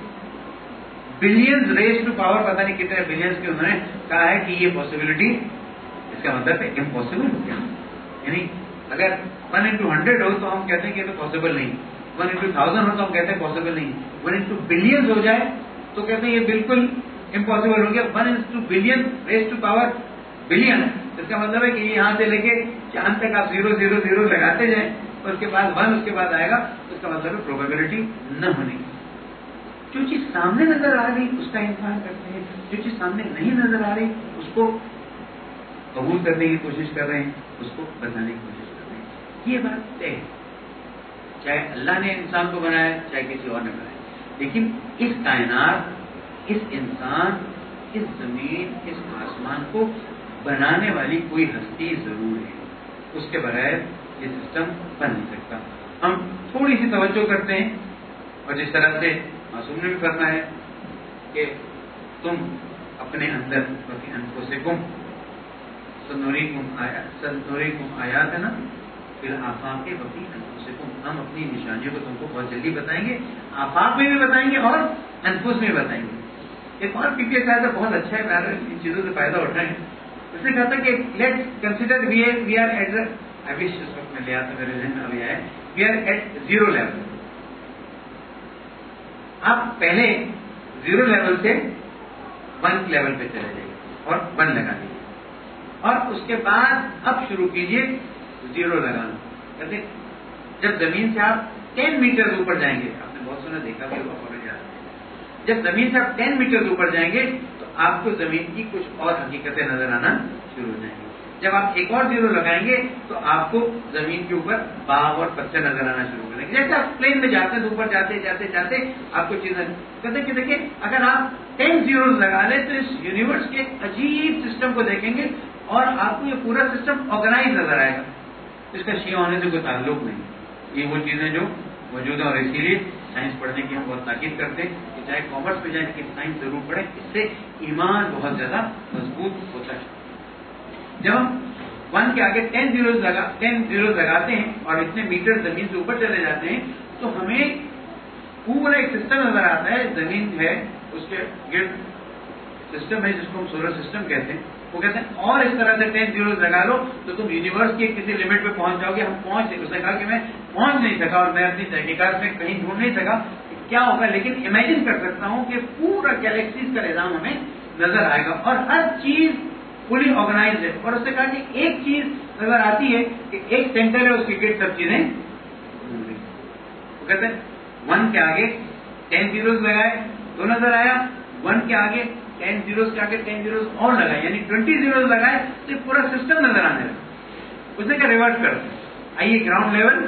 billions raise to power پتہ نہیں کتنے بلینز کی انہوں نے کہا ہے کہ یہ پاسبلٹی, اس کا مطلب ہے امپاسبل ہو گیا. یعنی अगर 1 into 100 हो तो हम कहते हैं कि तो पॉसिबल नहीं, 1 into 1000 हो तो हम कहते हैं पॉसिबल नहीं, 1 into बिलियंस हो जाए तो कहते हैं ये बिल्कुल इम्पॉसिबल हो गया। 1 into billion raise to power billion, इसका मतलब है कि यहाँ से लेके चांद तक आप 0 0 0 लगाते जाए, उसके बाद 1 उसके बाद आएगा, उसका मतलब है प्रोबेबिलिटी न होने की। जो चीज सामने नजर आ रही उसका इनकार करते हैं, जो चीज सामने नहीं नजर आ रही उसको कबूल करने की कोशिश कर रहे हैं, उसको बताने की कोशिश कर रहे हैं। ये बात तय है, चाहे अल्लाह ने इंसान को बनाया चाहे किसी और ने बनाया, लेकिन इस कायनात, इस इंसान, इस जमीन, इस आसमान को बनाने वाली कोई हस्ती जरूर है, उसके बगैर ये सिस्टम बन नहीं सकता। हम थोड़ी सी तवज्जो करते हैं, और जिस तरह से मासूम ने भी फरमाया है कि तुम अपने अंदर अनफुसिकुम सनुरीकुम आयातना फिर आफाक़े वफ़ी अनफुसिकुम, हम अपनी निशानियों को तुमको बहुत जल्दी बताएंगे, आफाक में भी बताएंगे और अनफुस में बताएंगे। एक और पीपीएस आया था, बहुत अच्छा है, प्यारा, इन चीजों से फायदा उठाएं। उसने कहा था कि let's consider we are at the, I wish इस वक्त में लिया था मेरे जहन में अभी आया, वी आर एट 0 लेवल। आप पहले 0 लेवल से 1 लेवल पे चले जाइए और 1 लगा दीजिए, और उसके बाद अब शुरू कीजिए 0 लगाना। कहते जब जमीन से आप 10 मीटर ऊपर जाएंगे, आपने बहुत सुना देखा भी होगा, जब जमीन से आप 10 मीटर ऊपर जाएंगे तो आपको जमीन की कुछ और हकीकतें नजर आना शुरू हो जाएंगी। जब आप एक और 0 लगाएंगे तो आपको जमीन के ऊपर बाग और पत्थर नजर आना शुरू हो जाएंगे। जैसे आप प्लेन में जाते हैं, ऊपर जाते जाते जाते आपको चीजें कहते कि देखिए, अगर आप 10 zeros लगा ले तो इस यूनिवर्स के अजीब सिस्टम को देखेंगे और आपको ये पूरा सिस्टम ऑर्गेनाइज नजर आएगा। इसका शिया होने से कोई ताल्लुक नहीं, ये वो चीजें जो मौजूद है, और इसीलिए साइंस पढ़ने की हम बहुत ताकीद करते हैं कि चाहे कॉमर्स में जाए लेकिन साइंस जरूर पढ़ें, इससे ईमान बहुत ज्यादा मजबूत होता है। जब हम 1 के आगे 10 zeros लगाते हैं और इतने मीटर जमीन से ऊपर चले जाते हैं तो हमें पूरा एक सिस्टम नजर आता है। जमीन है, उसके गिर्द सिस्टम है जिसको हम सोलर सिस्टम कहते हैं। वो कहते हैं और इस तरह से 10 zeros लगा लो तो तुम यूनिवर्स के किसी लिमिट पे पहुंच जाओगे। हम पहुंच, उसने कहा कि मैं पहुंच नहीं सका और मैं अपनी तहकीकात में कहीं ढूंढ नहीं सका क्या होगा, लेकिन इमेजिन कर सकता हूं कि पूरा गैलेक्सीज का निजाम हमें नजर आएगा और हर चीज फुली ऑर्गेनाइज है। और उसने कहा कि एक चीज नजर आती है कि एक सेंटर है, उसके गिर्द सब चीजें घूम रही। वो कहते हैं 1 के आगे 10 zeros लगाए तो नजर आया, 1 के आगे 10 zeros के आगे 10 zeros और लगाए, यानी 20 zeros लगाए तो पूरा सिस्टम नजर आने लगा। उसने क्या रिवर्ट कर, आइए ग्राउंड लेवल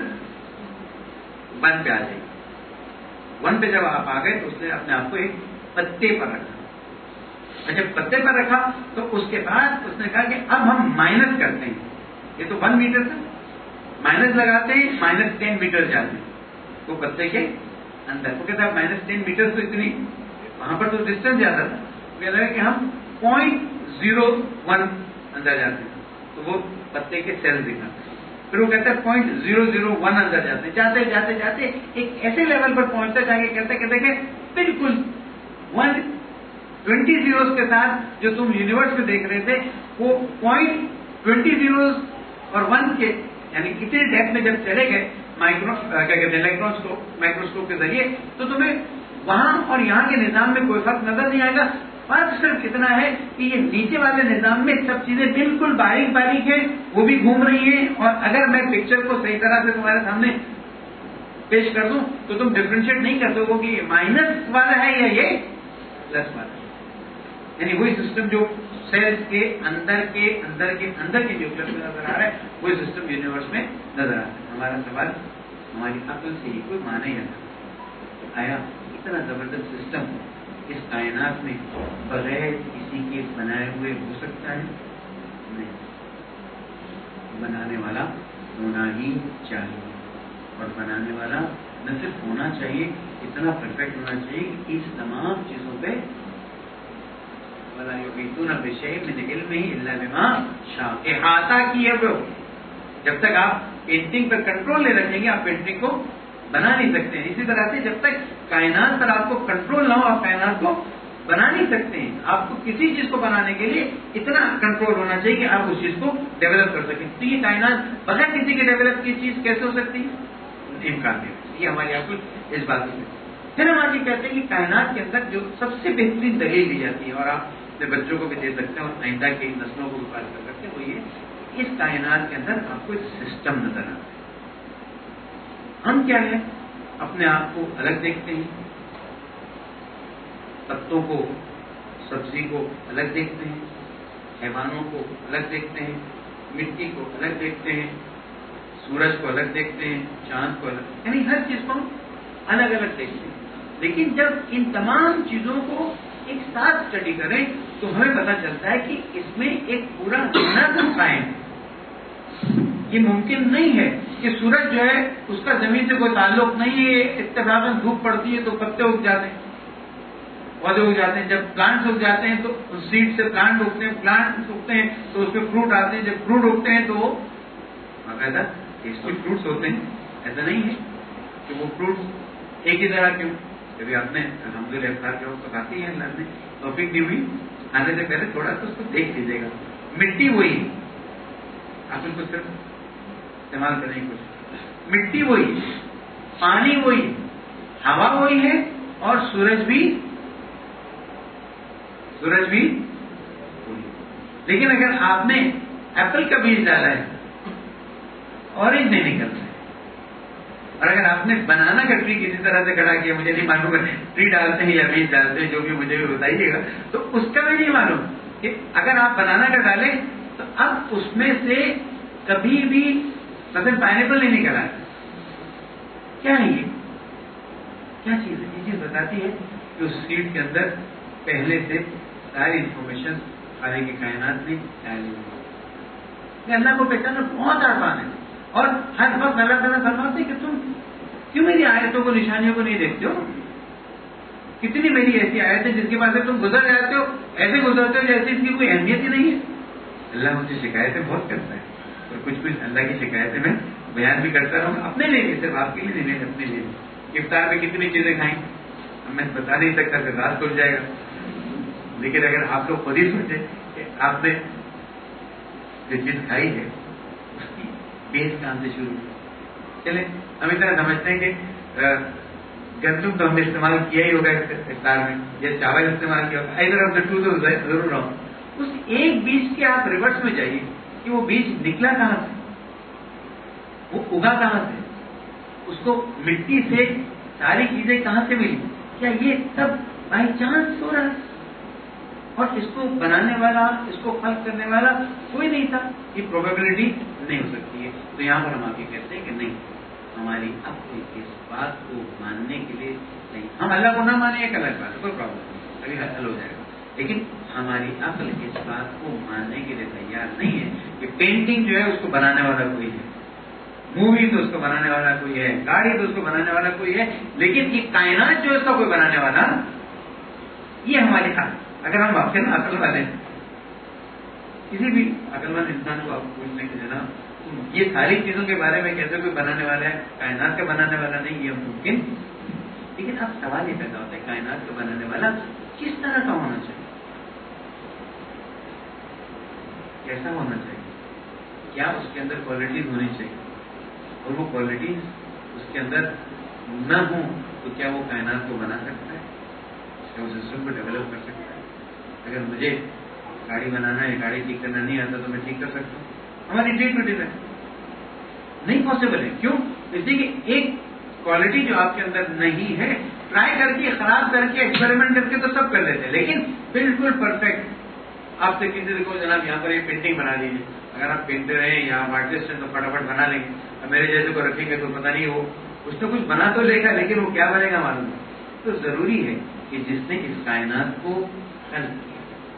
1 पे आ जाइए। 1 पे जब आप आ गए तो उसने अपने आप को एक पत्ते पर रखा। जब पत्ते पर रखा तो उसके बाद उसने कहा कि अब हम माइनस करते हैं। ये तो 1 मीटर था, माइनस लगाते हैं, -10 मीटर जाते हैं वो पत्ते के अंदर। वो कहता है -10 मीटर तो इतनी, वहां पर तो डिस्टेंस ज्यादा था, कहता है कि हम 0.01 अंदर जाते हैं तो वो पत्ते के सेल दिखाते हैं। फिर वो कहता है 0.001 अंदर जाते हैं, जाते जाते जाते एक ऐसे लेवल पर पहुंचता जाके कहता है कि देखे बिल्कुल 120 zeros के साथ जो तुम यूनिवर्स में देख रहे थे वो 0.20 zeros और 1 के, यानी इतने डेप्थ में जब चले गए माइक्रोस्कोप के जरिए तो तुम्हें वहां और यहाँ के निजाम में कोई फर्क नजर नहीं आएगा। फर्क सिर्फ इतना है कि ये नीचे वाले निजाम में सब चीजें बिल्कुल बारीक बारीक है, वो भी घूम रही है। और अगर मैं पिक्चर को सही तरह से तुम्हारे सामने पेश कर दूं तो तुम डिफरेंशिएट नहीं कर सकोगे कि ये माइनस वाला है या ये प्लस वाला है। यानी वही सिस्टम जो सेल्स के अंदर के न्यूक्लियस में नजर आ रहा है, वही सिस्टम यूनिवर्स में नजर आ रहा है। हमारा सवाल हमारी अक्ल से ही कोई माना ही नहीं, आया इतना जबरदस्त सिस्टम इस कायनात में बगैर किसी के बनाए हुए हो सकता है? नहीं, बनाने वाला होना ही चाहिए। और बनाने वाला न सिर्फ होना चाहिए, इतना परफेक्ट होना चाहिए कि इस तमाम चीजों पे इहाता किए हुए। जब तक आप पेंटिंग पर कंट्रोल नहीं रखेंगे आप पेंटिंग को बना नहीं सकते हैं। इसी तरह से जब तक कायनात पर आपको कंट्रोल ना हो आप कायनात को بنا نہیں سکتے ہیں. آپ کو کسی چیز کو بنانے کے لیے اتنا کنٹرول ہونا چاہیے کہ آپ اس چیز کو ڈیولپ کر سکیں. تو یہ کائنات بغیر کسی کے ڈیولپ کی چیز کیسے ہو سکتی ہے؟ امکان نہیں. یہ ہماری عقل اس بات میں. پھر ہم آج یہ کہتے ہیں کہ کائنات کے اندر جو سب سے بہترین دلیل دی جاتی ہے، اور آپ اپنے بچوں کو بھی دے سکتے ہیں اور آئندہ کی نسلوں کو بھی پال کر سکتے ہیں، وہ یہ اس کائنات کے اندر آپ کو ایک سسٹم نظر آتا ہے. ہم کیا ہے، اپنے آپ کو الگ دیکھتے ہیں، پتوں کو، سبزی کو الگ دیکھتے ہیں، حیوانوں کو الگ دیکھتے ہیں، مٹی کو الگ دیکھتے ہیں، سورج کو الگ دیکھتے ہیں، چاند کو الگ، یعنی ہر چیز کو ہم الگ الگ دیکھتے ہیں. لیکن جب ان تمام چیزوں کو ایک ساتھ اسٹڈی کریں تو ہمیں پتہ چلتا ہے کہ اس میں ایک پورا نظم قائم ہے. یہ ممکن نہیں ہے کہ سورج جو ہے اس کا زمین سے کوئی تعلق نہیں ہے، اتفاقاً دھوپ پڑتی ہے تو پتے اگ جاتے ہیں، پودے اگ جاتے ہیں، جب پلانٹس اگ جاتے ہیں تو سیڈ سے پلانٹ اگتے ہیں، پلانٹس اگتے ہیں تو اس میں فروٹ آتے ہیں، جب فروٹ اگتے ہیں تو وہ باقاعدہ ٹیسٹی فروٹس ہوتے ہیں. ایسا نہیں ہے کہ وہ فروٹس ایک ہی طرح کیوں. کبھی آپ نے الحمدللہ افطار کے وقت پکاتی ہے، اللہ نے توفیق دی ہوئی، کھانے سے پہلے تھوڑا سا اس کو دیکھ لیجیے گا. مٹی وہی ہے، آپ ان کو صرف استعمال کرنے کی کوشش. مٹی وہی، پانی وہی، ہوا وہی ہے، اور سورج بھی وہی. لیکن اگر آپ نے ایپل کا بیج ڈالا ہے، اورنج نہیں نکلتا ہے. اور اگر آپ نے بنانا کا ٹری کسی طرح سے کھڑا کیا، مجھے نہیں معلوم ہے ٹری ڈالتے ہیں یا بیج ڈالتے ہیں، جو بھی مجھے بھی بتائیے گا، تو اس کا بھی نہیں معلوم کہ اگر آپ بنانا کا ڈالیں تو اب اس میں سے کبھی بھی مثلا پائنیپل نہیں نکلا. کیا ہے یہ؟ کیا چیز ہے؟ یہ چیز بتاتی ہے کہ اس سیڈ کے اندر پہلے سے ساری انفارمیشن خالق کی کائنات نے ڈالی ہوئی. اللہ کو پہچاننا بہت آسان ہے. اور ہر وقت اللہ تعالیٰ فرماتے کہ تم کیوں میری آیتوں کو، نشانیوں کو نہیں دیکھتے ہو؟ کتنی میری ایسی آیت ہے جس کے پاس تم گزر جاتے ہو، ایسے گزرتے ہو جیسے اس کی کوئی اہمیت ہی نہیں ہے. اللہ مجھ سے شکایتیں بہت کرتا ہے، اور کچھ اللہ کی شکایتیں میں بیان بھی کرتا رہوں گا، اپنے لیے بھی، صرف آپ کے لیے نہیں، اپنے لیے. افطار میں کتنی چیزیں کھائیں میں بتا نہیں سکتا کہ رات کھل جائے گا. لیکن اگر آپ لوگ خود ہی سوچیں کہ آپ نے جو چیز کھائی ہے اس کی بیس کہاں سے شروع ہوئی. چلیں ہم اتنا سمجھتے ہیں کہ گندم تو ہم نے استعمال کیا ہی ہوگا افطار میں، یا چاول استعمال کیا ہوگا. ادھر آف دا ٹو تو ضرور رہا ہوں. اس ایک بیج کے آپ ریورس میں جائیے کہ وہ بیج نکلا کہاں سے، وہ اگا کہاں سے، اس کو مٹی سے ساری چیزیں کہاں سے ملی. کیا یہ سب بائی چانس ہو رہا ہے؟ اور اس کو بنانے والا، اس کو خلق کرنے والا کوئی نہیں تھا. یہ پروبیبلٹی نہیں ہو سکتی ہے. تو یہاں پر ہم آپ یہ کہتے ہیں کہ نہیں، ہماری عقل اس بات کو ماننے کے لیے نہیں. ہم اللہ کو نہ مانیں ایک الگ بات ہے، کوئی پرابلم نہیں، ابھی حل ہو جائے گا. لیکن ہماری عقل اس بات کو ماننے کے لیے تیار نہیں ہے کہ پینٹنگ جو ہے اس کو بنانے والا کوئی ہے، مووی تو اس کو بنانے والا کوئی ہے، گاڑی تو اس کو بنانے والا کوئی ہے، لیکن یہ کائنات جو اس کا کوئی بنانے والا، یہ ہماری عقل. اگر ہم واقعی نا عقل والے ہیں، کسی بھی عقل مند انسان کو آپ پوچھ لیں کہ جناب یہ ساری چیزوں کے بارے میں کیسے کوئی بنانے والا ہے، کائنات کا بنانے والا نہیں، یہ ممکن. لیکن اب سوال یہ پیدا ہوتا ہے کائنات کا بنانے والا کس طرح کا ہونا چاہیے، کیسا ہونا چاہیے، کیا اس کے اندر کوالٹیز ہونی چاہیے، اور وہ کوالٹیز اس کے اندر نہ ہوں تو کیا وہ کائنات کو بنا سکتا ہے، کیا وہ سسٹم کو ڈیولپ کر سکتا ہے. اگر مجھے گاڑی بنانا ہے، گاڑی ٹھیک کرنا نہیں آتا تو میں ٹھیک کر سکتا ہوں؟ ہماری ٹریٹمنٹ ہے نہیں پاسبل ہے. کیوں؟ اس لیے کہ ایک کوالٹی جو آپ کے اندر نہیں ہے، ٹرائی کر کے، خراب کر کے، ایکسپیریمنٹ کر کے تو سب کر لیتے ہیں، لیکن بالکل پرفیکٹ آپ سے کسی سے کو جناب یہاں پر ایک پینٹنگ بنا لیجیے. اگر آپ پینٹر ہیں یا آپ آرٹسٹ ہیں تو فٹافٹ بنا لیں گے. اب میرے جیسے کو رکھیں گے تو پتہ نہیں وہ کچھ نہ کچھ بنا تو لے گا، لیکن وہ کیا بنے گا معلوم نہیں. تو ضروری ہے کہ جس نے اس کائنات کو خلق کیا،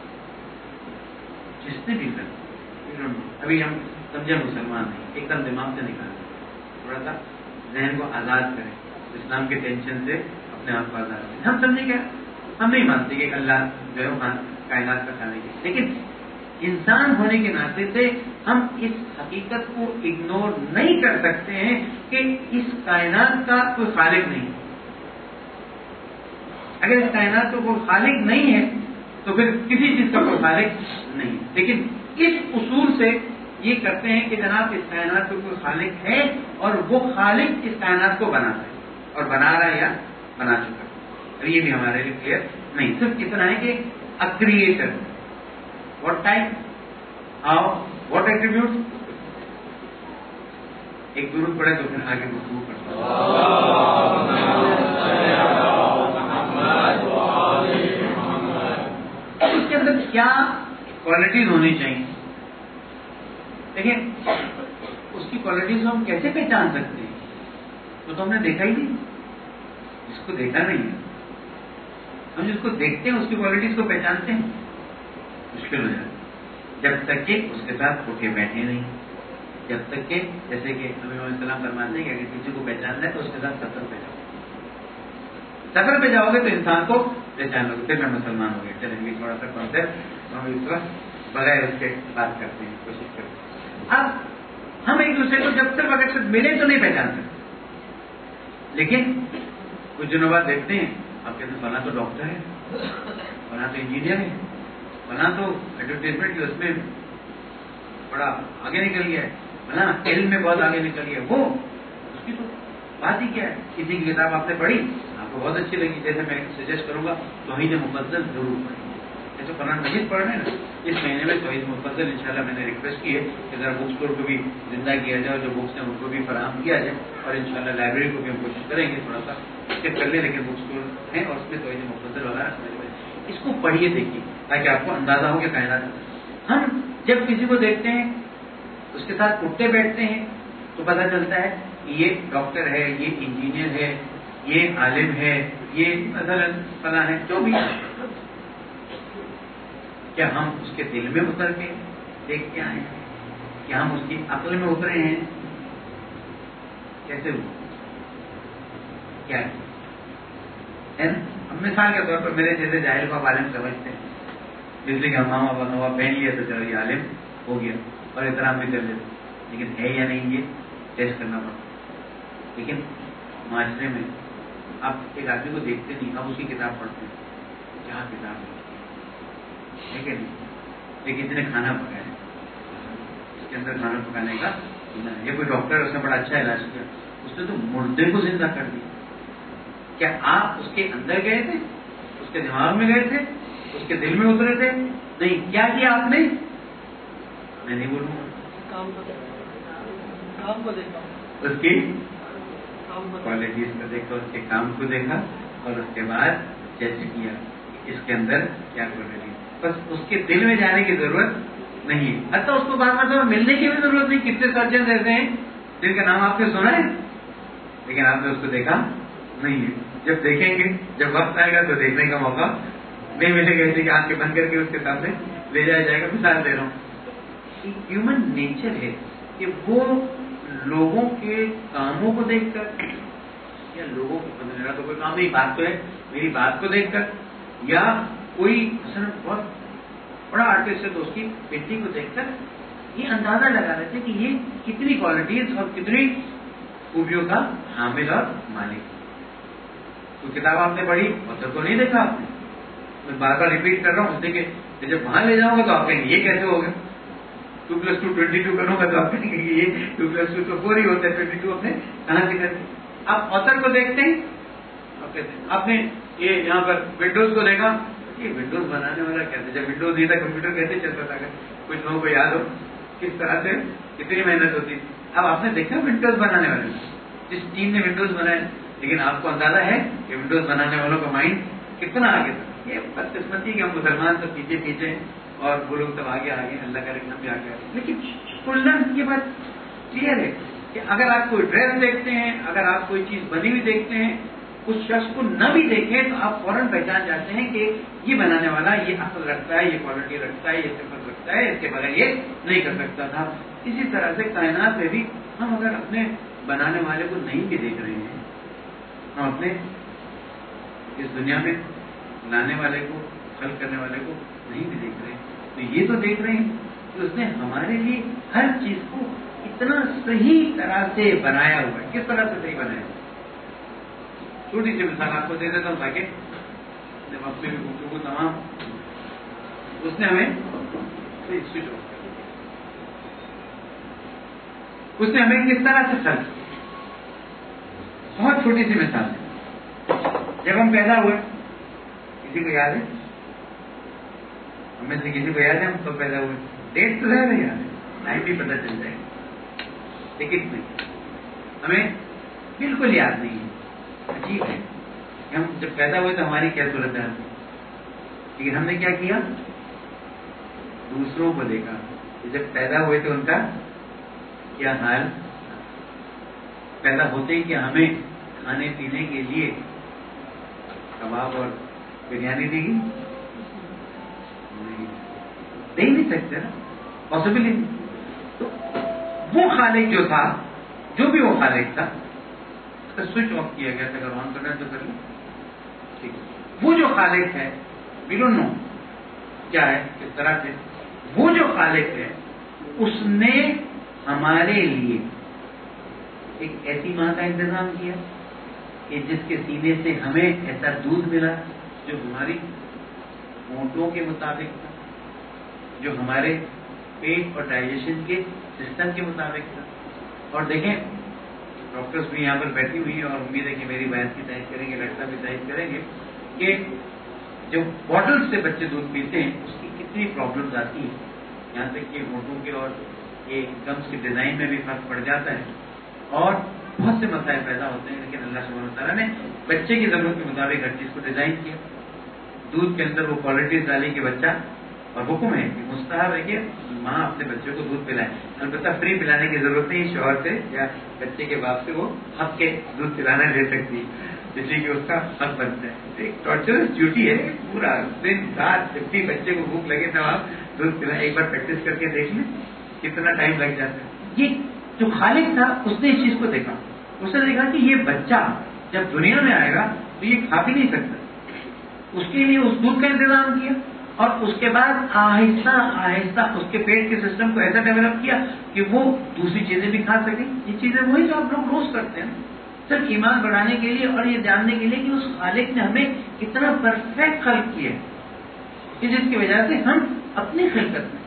جس نے بھی خلق، ابھی ہم سمجھے مسلمان نہیں، ایک دم دماغ سے نکالیں، تھوڑا سا ذہن کو آزاد کریں، اسلام کے ٹینشن سے اپنے آپ کو آزاد کریں. ہم سمجھیں گے، ہم نہیں مانتے کہ اللہ جو ہے کائنات کا خالق ہے، لیکن انسان ہونے کے ناطے سے ہم اس حقیقت کو اگنور نہیں کر سکتے ہیں کہ اس کائنات کا کوئی خالق نہیں. اگر اس کائنات کو کوئی خالق نہیں ہے تو پھر کسی چیز کا کوئی خالق نہیں. لیکن اس اصول سے یہ کرتے ہیں کہ جناب اس کائنات کو کوئی خالق ہے اور وہ خالق اس کائنات کو بناتا ہے اور بنا رہا ہے یا بنا چکا ہے. اور یہ بھی ہمارے لیے کلیئر نہیں. صرف اتنا ہے کہ a creator, what type, how, what attributes. ایک درود پڑھے تو پھر آگے گفتگو کرتا ہوں. اس کے اندر کیا کوالٹیز ہونی چاہیے؟ دیکھیں اس کی کوالٹیز ہم کیسے پہچان سکتے ہیں؟ وہ تو ہم نے دیکھا ہی نہیں. جس کو دیکھا نہیں ہے ہم جس کو دیکھتے ہیں اس کی کوالٹیز کو پہچانتے ہیں مشکل ہو جاتا ہے جب تک کہ اس کے ساتھ اٹھے بیٹھے نہیں. جب تک کہ جیسے کہ نبی علیہ السلام فرماتے ہیں کہ اگر کسی کو پہچاننا ہے تو اس کے ساتھ سفر پہ جاؤ. سفر پہ جاؤ گے تو انسان کو پہچان لو گے. پھر میں مسلمان ہو گیا. چلیں گے تھوڑا سا کانسیپٹ ہم اس وقت بغیر اس کے بات کرتے ہیں, کوشش کرتے ہیں. اب ہم ایک دوسرے کو جب تک اگر صرف ملے تو نہیں پہچان سکتے. لیکن کچھ دنوں بعد دیکھتے ہیں آپ کہتے ہیں فلاں تو ڈاکٹر ہے, فلاں تو انجینئر ہے, فلاں تو ایڈورٹائزمنٹ اس میں بڑا آگے نکل گیا ہے, فلاں علم میں بہت آگے نکل گیا. وہ اس کی تو بات ہی کیا ہے. کسی کی کتاب آپ نے پڑھی, آپ کو بہت اچھی لگی, جیسے میں سجیسٹ کروں گا توحید مفضل ضرور پڑھیں. جیسے قرآن مجید پڑھ رہے ہیں نا, اس مہینے میں توحید مفضل انشاءاللہ میں نے ریکویسٹ کی ہے کہ ذرا بک اسٹور کو بھی زندہ کیا جائے, اور جو بکس ہیں ان کو بھی فراہم کیا جائے, اور انشاءاللہ لائبریری کو بھی ہم کوشش کریں گے تھوڑا سا اسکیپ کر لیں, لیکن بک اسٹور ہیں اور اس میں توحید مفضل وغیرہ اس کو پڑھیے دیکھیے تاکہ آپ کو اندازہ ہو کہ کائنات. ہم جب کسی کو دیکھتے ہیں اس کے ساتھ اٹھتے بیٹھتے ہیں تو پتہ چلتا ہے یہ ڈاکٹر ہے, یہ انجینئر ہے, یہ عالم ہے, یہ مثلا فلاں ہے, جو بھی. کیا ہم اس کے دل میں اتر کے دیکھ کے آئے ہیں؟ کیا ہم اس کی عقل میں اترے ہیں؟ کیسے ہوا کیا ہے نا؟ ہم مثال کے طور پر میرے جیسے جاہل کو عالم سمجھتے ہیں, اس لیے کہ ہم نوا پہن لیا تو چلو یہ عالم ہو گیا اور احترام بھی کر لیتے. لیکن ہے یا نہیں یہ ٹیسٹ کرنا پڑتا. لیکن معاشرے میں آپ ایک آدمی کو دیکھتے نہیں, آپ اس کی کتاب پڑھتے ہیں, کیا کتاب ہے کہ نہیں. لیکن جس نے کھانا پکایا اس کے اندر کھانا پکانے کا یہ کوئی ڈاکٹر اس نے بڑا اچھا علاج کیا, اس نے تو مردے کو زندہ کر دیا. کیا آپ اس کے اندر گئے تھے, اس کے دماغ میں گئے تھے, اس کے دل میں اترے تھے؟ نہیں. کیا کیا آپ نے؟ میں نہیں بولوں گا. اس کی کوالٹیز کو دیکھا, اس کے کام کو دیکھا, اور اس کے بعد جج کیا اس کے اندر کیا کوالٹی. بس اس کے دل میں جانے کی ضرورت نہیں ہے. حتیٰ اس کو بعد میں ملنے کی بھی ضرورت نہیں. کتنے سرجن ایسے ہیں جن کا نام آپ نے سنا ہے لیکن آپ نے اس کو دیکھا نہیں ہے. جب دیکھیں گے, جب وقت آئے گا تو دیکھنے کا موقع نہیں ملے گا, کہ آنکھیں بند کر کے اس کے سامنے لے جایا جائے گا. مثال دے رہا ہوں, ہیومن نیچر ہے کہ وہ لوگوں کے کاموں کو دیکھ کر, یا لوگوں کو میرا تو کوئی کام نہیں, بات تو ہے, میری بات کو دیکھ کر, یا کوئی مثلا بہت بڑا آرٹسٹ ہے تو اس کی پینٹنگ کو دیکھ کر یہ اندازہ لگا لیتے کہ یہ کتنی کوالٹیز اور کتنی خوبیوں کا حامل اور مالک. تو کتاب آپ نے پڑھی, مطلب تو نہیں دیکھا آپ نے. میں بار بار ریپیٹ کر رہا ہوں, دیکھیں کہ جب وہاں لے جاؤں گا تو آپ کہیں گے یہ کیسے ہوگا. 2+2 22 کروں گا تو آپ کہیں گے یہ 2+2 تو 4 ہی ہوتا ہے, 22 آپ نے کہاں سے کر. آپ آتھر کو دیکھتے ہیں, آپ کہتے ہیں آپ نے یہ یہاں پر ونڈوز کو دیکھا, یہ ونڈوز بنانے والا کہتے ہیں, جب ونڈوز نہیں تھا کمپیوٹر کیسے چلتا تھا. کچھ لوگوں کو یاد ہو کس طرح سے کتنی محنت ہوتی. اب آپ نے دیکھا ونڈوز بنانے والے, جس ٹیم نے ونڈوز بنایا, لیکن آپ کو اندازہ ہے کہ ونڈوز بنانے والوں کا مائنڈ کتنا آگے تھا. یہ بدقسمتی کہ ہم مسلمان سب پیچھے پیچھے اور وہ لوگ سب آگے آگے, اللہ کرے ہم بھی آگے آگے. لیکن کلن یہ بات کلیئر ہے کہ اگر آپ کوئی ڈریس دیکھتے ہیں, اگر آپ کوئی چیز بنی ہوئی دیکھتے ہیں, اس شخص کو نہ بھی دیکھیں تو آپ فوراً پہچان جاتے ہیں کہ یہ بنانے والا یہ عقل رکھتا ہے, یہ کوالٹی رکھتا ہے, یہ صفت رکھتا ہے, اس کے بغیر یہ نہیں کر سکتا تھا. اسی طرح سے کائنات میں بھی ہم اگر اپنے بنانے والے کو نہیں بھی دیکھ رہے ہیں, ہم اپنے اس دنیا میں لانے والے کو, خلق کرنے والے کو نہیں بھی دیکھ رہے ہیں, تو یہ تو دیکھ رہے ہیں کہ اس نے ہمارے لیے ہر چیز کو اتنا صحیح طرح سے بنایا ہوا ہے. کس طرح سے صحیح بنایا؟ چھوٹی سی مثال آپ کو دے دیتا ہوں تاکہ اپنے وقت میں بھی گفتگو تمام. اس نے ہمیں سوئچ آف کر دیا. اس نے ہمیں کس طرح سے خلق کیا. بہت چھوٹی سی مثال ہے. جب ہم پیدا ہوئے, کسی کو یاد ہے؟ ہمیں سے کسی کو یاد ہے ہم کب پیدا ہوئے؟ ڈیٹ تو ہے نا یاد ہے, ٹائم بھی پتہ چل جائے گا, لیکن نہیں, ہمیں بالکل یاد نہیں ہے. عجیب ہے کہ ہم جب پیدا ہوئے تو ہماری کیا صورت ہے, لیکن ہم نے کیا کیا, دوسروں کو دیکھا کہ جب پیدا ہوئے تو ان کا کیا حال. پیدا ہوتے ہی کہ ہمیں کھانے پینے کے لیے کباب اور بریانی دے گی؟ دے ہی نہیں سکتے نا, پاسبل ہی نہیں. تو وہ خالق جو تھا, جو بھی وہ خالق تھا, اس کا سوئچ آف کیا گیا تھا. اگر آن کرنا ہے تو کر لیں. ٹھیک, وہ جو خالق ہے وی ڈونٹ نو کیا ہے کس طرح سے. وہ جو خالق ہے اس نے ہمارے لیے ایک ایسی ماں کا انتظام کیا کہ جس کے سینے سے ہمیں ایسا دودھ ملا جو ہماری ہونٹوں کے مطابق تھا, جو ہمارے پیٹ اور ڈائجیشن کے سسٹم کے مطابق تھا. اور دیکھیں ڈاکٹرز بھی یہاں پر بیٹھی ہوئی ہیں اور امید ہے کہ میری بحث کی تائید کریں گے, ڈاکٹر بھی تائید کریں گے کہ جو بوٹل سے بچے دودھ پیتے ہیں اس کی کتنی پرابلمز آتی ہیں. یہاں تک کہ ہونٹوں کے اور یہ گمس کے ڈیزائن میں بھی فرق پڑ جاتا ہے اور بہت سے مسائل پیدا ہوتے ہیں. لیکن اللہ سبحانہ وتعالیٰ نے بچے کی ضرورت کے مطابق ہر چیز کو ڈیزائن کیا. دودھ کے اندر وہ کوالٹیز ڈالی کہ بچہ, اور حکم ہے کہ مستحب ہے کہ ماں اپنے بچے کو دودھ پلائے. البتہ فری پلانے کی ضرورت نہیں, شوہر سے یا بچے کے باپ سے وہ حق کے دودھ پلانا لے سکتی ہے, اس لیے کہ اس کا حق بنتا ہے. ایک ٹارچرس ڈیوٹی ہے, پورا دن رات جب بھی بچے کو بھوک لگے تب آپ دودھ پلائیں. ایک بار پریکٹس کر کے دیکھ لیں کتنا ٹائم لگ جاتا ہے. یہ جو خالق تھا اس نے اس چیز کو دیکھا, اس نے دیکھا کہ یہ بچہ جب دنیا میں آئے گا تو یہ کھا بھی نہیں سکتا. اس کے لیے اس دودھ کا انتظام کیا اور اس کے بعد آہستہ آہستہ اس کے پیٹ کے سسٹم کو ایسا ڈیولپ کیا کہ وہ دوسری چیزیں بھی کھا سکیں. یہ چیزیں وہی جو آپ لوگ روز کرتے ہیں, صرف ایمان بڑھانے کے لیے اور یہ جاننے کے لیے کہ اس خالق نے ہمیں اتنا پرفیکٹ خلق کیا کہ جس کی وجہ سے ہم اپنی خلقت میں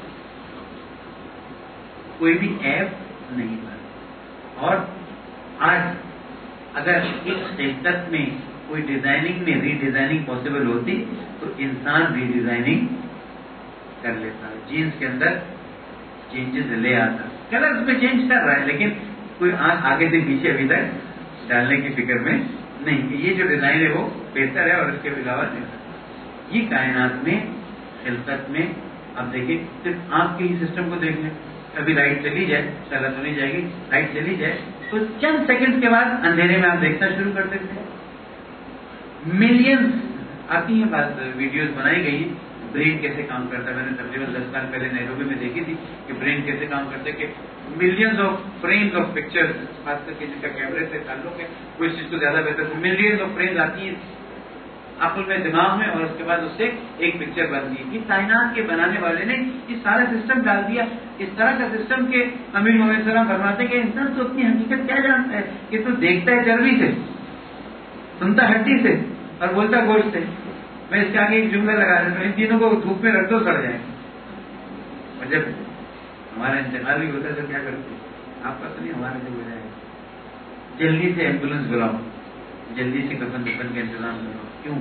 کوئی بھی عیب نہیں تھا. اور آج اگر اس خلقت میں کوئی ڈیزائننگ میں ری ڈیزائننگ پاسبل ہوتی تو انسان ری ڈیزائننگ کر لیتا. جینس کے اندر چینجز لے آتا, کلرز میں چینج کر رہا ہے لیکن کوئی آنکھ آگے سے پیچھے ابھی تک ڈالنے کی فکر میں نہیں کہ یہ جو ڈیزائن ہے وہ بہتر ہے اور اس کے علاوہ نہیں. یہ کائنات میں خلقت میں اب دیکھیں صرف آنکھ کے ہی سسٹم کو دیکھ لیں. کبھی لائٹ چلی جائے, چلا تو نہیں جائے گی, لائٹ چلی جائے تو چند سیکنڈ کے بعد اندھیرے میں آپ دیکھنا شروع کر دیتے ہیں. ملینز آتی ہیں, بعض ویڈیوز بنائی گئی ہیں برین کیسے کام کرتا ہے. میں نے تقریباً 10 سال پہلے نیروبی میں دیکھی تھی کہ برین کیسے کام کرتا ہے, کہ millions of frames of pictures, خاص کر کے جن کا کیمرے سے تعلق ہے وہ اس چیز کو زیادہ بہتر, ملینز آف فریمز آتی ہیں عقل میں, دماغ میں, اور اس کے بعد اس سے ایک پکچر بنتی ہے. یہ کائنات کے بنانے والے نے یہ سارا سسٹم ڈال دیا, اس طرح کا سسٹم کہ امیر محمد السلام فرماتے ہیں کہ انسان تو اپنی حقیقت کیا جانتا ہے کہ تو دیکھتا ہے چربی سے, سنتا ہڈی سے اور بولتا گوشت سے. میں اس کے آگے ایک جملہ لگا دیتا ہوں, ان تینوں کو دھوپ میں رکھ دو سڑ جائیں. اور جب ہمارا انتقال بھی ہوتا ہے تو کیا کرتے ہیں, آپ کا تو نہیں, ہمارا جو ہو جائے گا, جلدی سے ایمبولینس بلاؤ, جلدی سے کفن دفن کا انتظام کرو. کیوں؟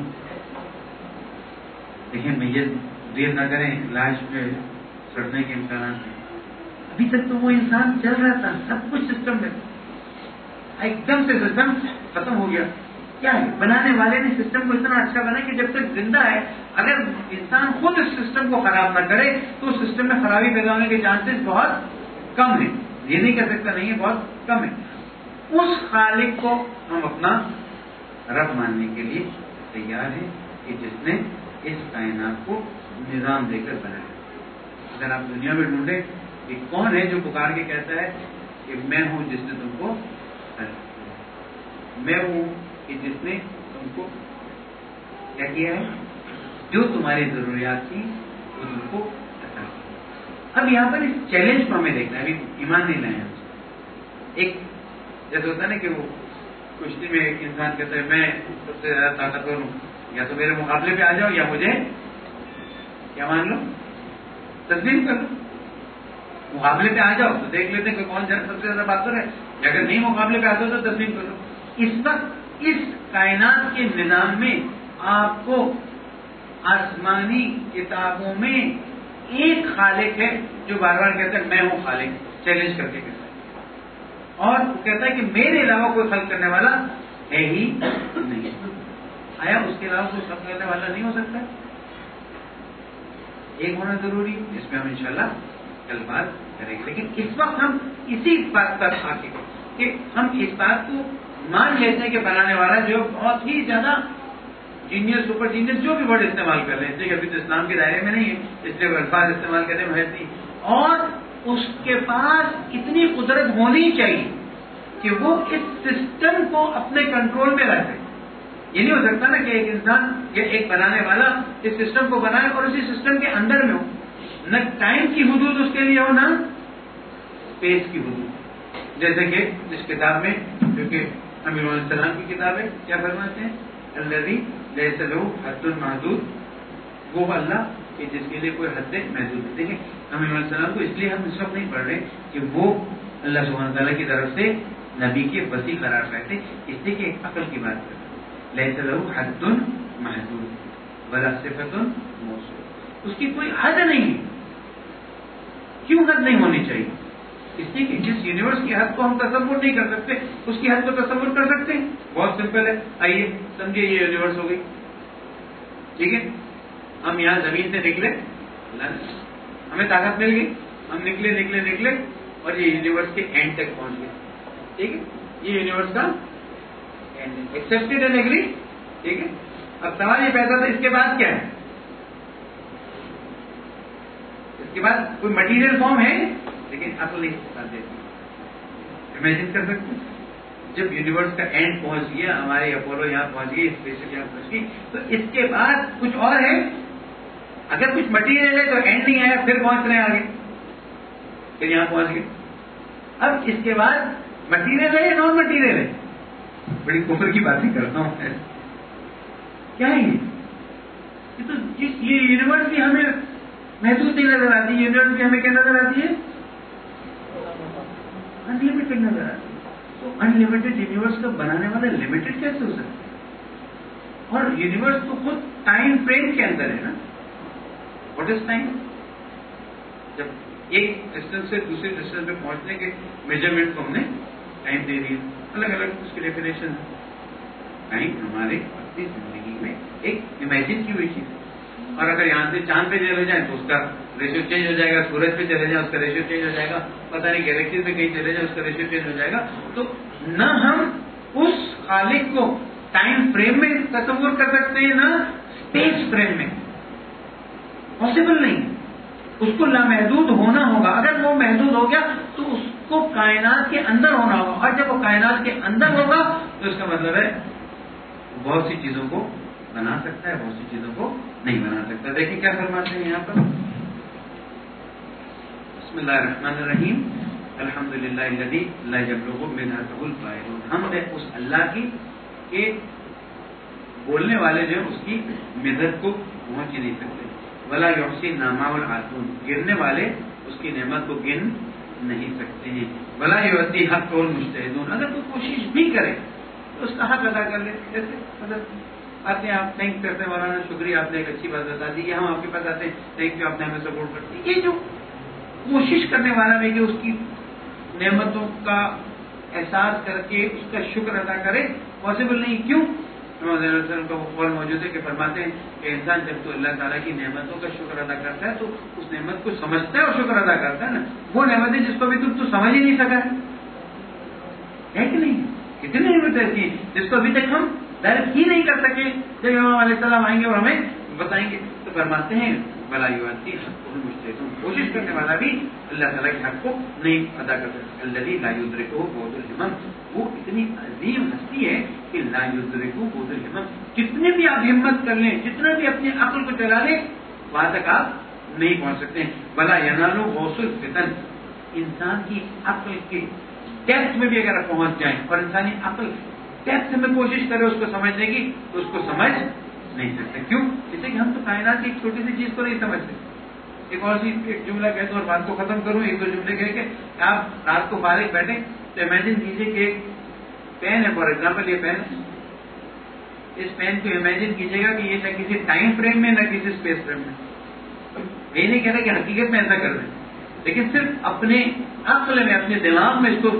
دیکھیں میت دیر نہ کریں, لاش پہ سڑنے کے امکانات ہیں. ابھی تک تو وہ انسان چل رہا تھا, سب کچھ سسٹم میں, ایک دم سے سسٹم ختم ہو گیا. کیا ہے, بنانے والے نے سسٹم کو اتنا اچھا بنا کہ جب تک زندہ ہے اگر انسان خود اس سسٹم کو خراب نہ کرے تو اس سسٹم میں خرابی پیدا ہونے کے چانسز بہت کم ہیں. یہ نہیں کہہ سکتا نہیں ہے, بہت کم ہے. اس خالق کو ہم اپنا رب ماننے کے لیے تیار ہیں کہ جس نے اس کائنات کو نظام دے کر بنایا. اگر آپ دنیا میں ڈھونڈیں کہ کون ہے جو پکار کے کہتا ہے کہ میں ہوں جس نے تم کو, میں ہوں کہ جس نے تم کو کیا کیا ہے, جو تمہاری ضروریات تھی وہ تم کو عطا کی. اب یہاں پر اس چیلنج کو ہمیں دیکھنا ہے, ابھی ایمان نہیں لائے ہم. ایک جیسے ہوتا ہے نا کہ وہ کشتی میں ایک انسان کہتا ہے میں سب سے زیادہ طاقتور ہوں, یا تو میرے مقابلے پہ آ جاؤ یا مجھے کیا مان لو، تسلیم کر لو. مقابلے پہ آ جاؤ تو دیکھ لیتے ہیں کہ کون سب سے زیادہ بات ہے. اگر نہیں مقابلے پہ آتے ہو تو تسلیم کر لو. اس وقت اس کائنات کے نظام میں آپ کو آسمانی کتابوں میں ایک خالق ہے جو بار بار کہتا ہے میں ہوں خالق، چیلنج کر کے کہتا ہے، اور وہ کہتا ہے کہ میرے علاوہ کوئی خلق کرنے والا ہے ہی نہیں. آیا اس کے علاوہ کوئی خلق کرنے والا نہیں ہو سکتا؟ ایک ہونا ضروری، اس میں ہم انشاءاللہ کل بات کریں گے. لیکن اس وقت ہم اسی بات پر آ کے کہ ہم اس بات کو مان لیتے ہیں کہ بنانے والا جو بہت ہی زیادہ جینیس سپر جینیس جو بھی ورڈ استعمال کر رہے ہیں، اس لیے کہ ابھی تو اسلام کے دائرے میں نہیں ہے، اس لیے وہ الفاظ استعمال کرنے میں نہیں، اور اس کے پاس اتنی قدرت ہونی چاہیے کہ وہ اس سسٹم کو اپنے کنٹرول میں رکھے. یہ نہیں ہو سکتا نا کہ ایک انسان یا ایک بنانے والا اس سسٹم کو بنائے اور اسی سسٹم کے اندر میں ہو، نہ ٹائم کی حدود اس کے لیے ہو نہ اسپیس کی حدود. جیسے کہ اس کتاب میں، کیونکہ امیر علیہ السلام کی کتاب ہے، کیا فرماتے ہیں؟ الذی لیس لہ حد محدود، وہ اللہ کہ جس کے لیے کوئی حد محدود ہے. دیکھیں امیر علیہ السلام کو اس لیے ہم اس وقت نہیں پڑھ رہے کہ وہ اللہ سبحانہ تعالیٰ کی طرف سے نبی کے وسیع قرار کرتے، اس لیے کہ ایک عقل کی بات کرتے. لیس لہ حد محدود ولا صفت موصوف، اس کی کوئی حد نہیں ہے. کیوں حد نہیں ہونی چاہیے؟ اس لیے کہ جس یونیورس کی حد کو ہم تصور نہیں کر سکتے اس کی حد کو تصور کر سکتے ہیں. بہت سمپل ہے. آئیے سمجھیے یہ یونیورس ہو گئی، ٹھیک ہے. ہم یہاں زمین سے نکلے، ہمیں طاقت مل گئی، ہم نکلے نکلے نکلے اور یہ یونیورس کے اینڈ تک پہنچ گئے. ٹھیک ہے، یہ یونیورس کا ایکسپٹڈ اینڈ ایگری. ٹھیک ہے. اب سوال یہ پیدا تھا اس کے بعد کیا ہے؟ اس کے بعد کوئی مٹیریل فارم ہے، لیکن عقل نہیں ساتھ دیتی. امیجن کر سکتے ہیں جب یونیورس کا اینڈ پہنچ گیا، ہمارے اپولو یہاں پہنچ گئی، اسپیس یہاں پہنچ گئی، تو اس کے بعد کچھ اور ہے. اگر کچھ مٹیریل ہے تو اینڈ نہیں آیا، پھر پہنچ رہے ہیں آگے، پھر یہاں پہنچ گئے. اب اس کے بعد مٹیریل ہے یا نان مٹیریل ہے؟ بڑی کفر کی باتیں کرتا ہوں میں. کیا ہے یہ تو یہ یونیورس بھی ہمیں محدود نہیں نظر آتی. یونیورس بھی ہمیں کیا نظر آتی ہے؟ ان لمیٹڈ نظر آتی ہے. تو ان لمیٹڈ یونیورس کا بنانے والا لمیٹڈ کیسے ہو سکتا ہے؟ اور یونیورس تو خود ٹائم فریم کے اندر ہے نا. What is time? جب ایک ڈسٹینس سے دوسرے ڈسٹینس پہ پہنچنے کے میجرمنٹ کو ہم نے ٹائم دے دیا، الگ الگ اس کی ڈیفینیشن. ٹائم ہمارے اپنی زندگی میں ایک امیجن کی ہوئی چیز ہے. اور اگر یہاں سے چاند پہ چلے جائیں تو اس کا ریشیو چینج ہو جائے گا، سورج پہ چلے جائیں اس کا ریشیو چینج ہو جائے گا، پتہ نہیں گیلیکسیز میں کہیں چلے جائیں اس کا ریشیو چینج ہو جائے گا. تو نہ ہم اس خالق کو ٹائم فریم میں تصور کر سکتے ہیں نہ اسپیس فریم میں. پاسبل نہیں. اس کو لامحدود ہونا ہوگا. اگر وہ محدود ہو گیا تو اس کو کائنات کے اندر ہونا ہوگا، اور جب وہ کائنات کے اندر ہوگا تو اس کا مطلب ہے بہت سی چیزوں کو بنا سکتا ہے، بہت سی چیزوں کو نہیں بنا سکتا. دیکھیں کیا فرماتے ہیں یہاں پر. بسم اللہ الرحمن الرحیم. الحمدللہ الذی لا یبلغ منہتہ القائلون. ہم ہے اس اللہ کی کہ بولنے والے جو اس کی مدد کو پہنچ ہی نہیں سکتے. ولا یحصی نعماء العادون. گننے والے اس کی نعمت کو گن نہیں سکتے ہیں. ولا یؤتی حق المجتہدون. اگر کوئی کوشش بھی کرے تو اس کا حق ادا کر لے. جیسے مطلب آتے ہیں آپ تھینک کرتے ہیں، مولانا شکریہ آپ نے ایک اچھی بات بتا دی، ہم آپ کے پاس آتے ہیں تھینک یو آپ نے ہمیں سپورٹ کر دی. یہ جو کوشش کرنے والا بھی کہ اس کی نعمتوں کا احساس کر کے اس کا شکر ادا کرے، پاسبل نہیں. کیوں؟ کا وہ قول موجود ہے کہ فرماتے ہیں کہ انسان جب تو اللہ تعالیٰ کی نعمتوں کا شکر ادا کرتا ہے تو اس نعمت کو سمجھتا ہے اور شکر ادا کرتا ہے نا. وہ نعمتیں جس کو بھی تو سمجھ ہی نہیں سکا ہے کہ نہیں؟ کتنی نعمتیں ایسی ہیں جس کو ابھی تک ہم درک ہی نہیں کر سکے. جب امام علیہ السلام آئیں گے اور ہمیں بتائیں گے تو فرماتے ہیں بلا یواتی حق المجتہدون. کوشش کرنے والا بھی اللہ تعالیٰ کے حق کو نہیں ادا کر سکتا. الذی لا یدرکہ بعد الہمم. وہ اتنی عظیم ہستی ہے کہ لا یدرکہ بعد الہمم. جتنے بھی آپ ہمت کر لیں، جتنا بھی اپنی عقل کو چلا لیں، وہاں تک آپ نہیں پہنچ سکتے. بلا ینال غوث الفتن. انسان کی عقل کے ڈیپتھ میں بھی اگر آپ پہنچ جائیں اور انسانی عقل ڈیپتھ میں کوشش کرے اس کو سمجھنے کی تو اس کو سمجھ نہیں سکتے. کیوں؟ اس لیے کہ ہم تو کائنات کی ایک چھوٹی سی چیز کو نہیں سمجھتے. ایک اور سی ایک جملہ کہتا ہوں اور بات کو ختم کروں. ایک دو جملے کہہ کے آپ رات کو فارغ بیٹھے تو امیجن کیجیے کہ ایک پین ہے, فار ایگزامپل یہ پین ہے. اس پین کو امیجن کیجیے گا کہ یہ نہ کسی ٹائم فریم میں نہ کسی اسپیس فریم میں. یہ نہیں کہتا کہ حقیقت میں ایسا کر رہے ہیں, لیکن صرف اپنے عقل میں اپنے دماغ میں اس کو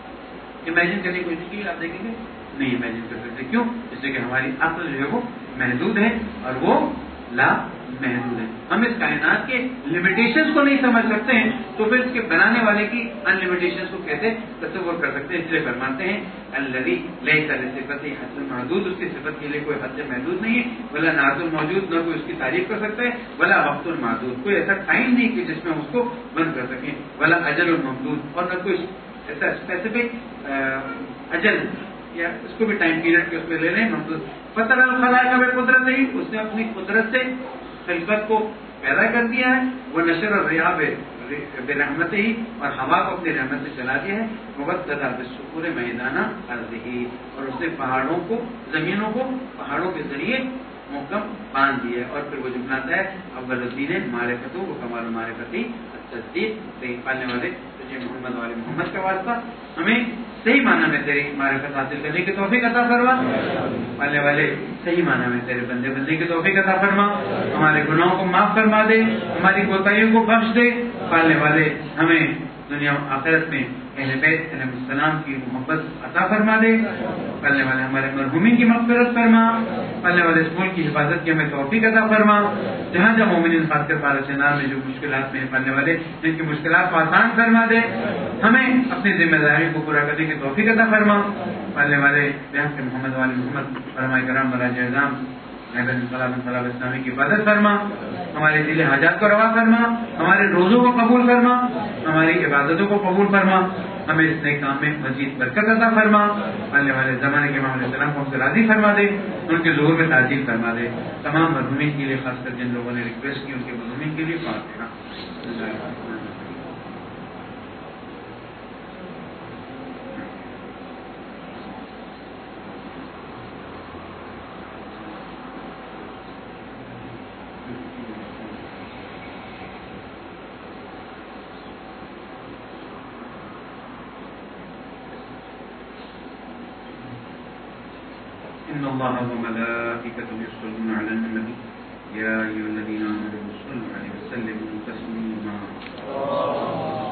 امیجن کرنے کی کوشش کی. آپ دیکھیں گے نہیں امیجن کر سکتے. کیوں؟ اس لیے کہ ہماری عقل جو ہے وہ محدود ہے اور وہ لا محدود ہے. ہم اس کائنات کے لمیٹیشنز کو نہیں سمجھ سکتے ہیں تو پھر اس کے بنانے والے کی ان لمیٹیشنز کو کیسے تصور کر سکتے ہیں؟ اس لیے فرماتے ہیں الذی لیس لصفته حد محدود, اس کی صفت کے لیے کوئی حد محدود نہیں ہے. ولا نعت موجود, نہ کوئی اس کی تعریف کر سکتا ہے. ولا وقت محدود, کوئی ایسا ٹائم نہیں کہ جس میں ہم اس کو بند کر سکیں. ولا اجل ممدود, اور نہ کوئی ایسا اسپیسیفک اجل یا اس کو بھی ٹائم پیریڈ کے اس میں لے لیں محدود. فطر الخلائق بقدرتہ, اس نے اپنی قدرت سے خلقت کو پیدا کر دیا ہے. وہ نشر الرياح برحمتہ ہی, اور ہوا کو اپنی رحمت سے چلا دیا ہے. وبدد بالسحور میدانہ ارضہ, اور اس نے پہاڑوں کو, زمینوں کو پہاڑوں کے ذریعے محکم باندھ دیا ہے. اور پھر وہ جملہ آتا ہے اول الدین معرفت و کمال معرفتی تصدیق, صحیح پالنے والے تجھے محمد والے محمد کا واسطہ, ہمیں صحیح معنی میں تیری معرفت حاصل کرنے کی توفیق عطا فرما. پالنے والے صحیح معنی میں تیرے بندے بندے کی توفیق عطا فرما. ہمارے گناہوں کو معاف فرما دے, ہماری کوتاہیوں کو بخش دے. پالنے والے ہمیں دنیا و آخرت میں اہل بیت علیہ السلام کی محبت عطا فرما دے. پالنے والے ہمارے مرحومین کی مغفرت فرما. پالنے والے اس ملک کی حفاظت کی ہمیں توفیق عطا فرما. جہاں جہاں مومنین خاص کر پالے سینار میں جو مشکلات میں پالنے والے جن کی مشکلات کو آسان فرما دے, ہمیں اپنی ذمہ داری کو پورا کرنے کی توفیق عطا فرما. پالنے والے بحق محمد والے محمد علماء کرام براج اعظام انقلاب اسلامی کی حفاظت فرما. ہمارے دل حاجات کو روا فرما, ہمارے روزوں کو قبول فرما, ہماری عبادتوں کو قبول فرما. ہمیں اس نئے کام میں مزید برکت عطا فرما. آنے والے زمانے کے محمد السلام کو ہم سے راضی فرما دے, ان کے ظہور میں تعجیل فرما دے. تمام مرحومین کے لیے, خاص کر جن لوگوں نے ریکویسٹ کی ان کے مرحومین کے لیے فاتحہ. إن الله وملائكته يصلون على النبي يا أيها الذين آمنوا صلوا عليه وسلموا تسليما.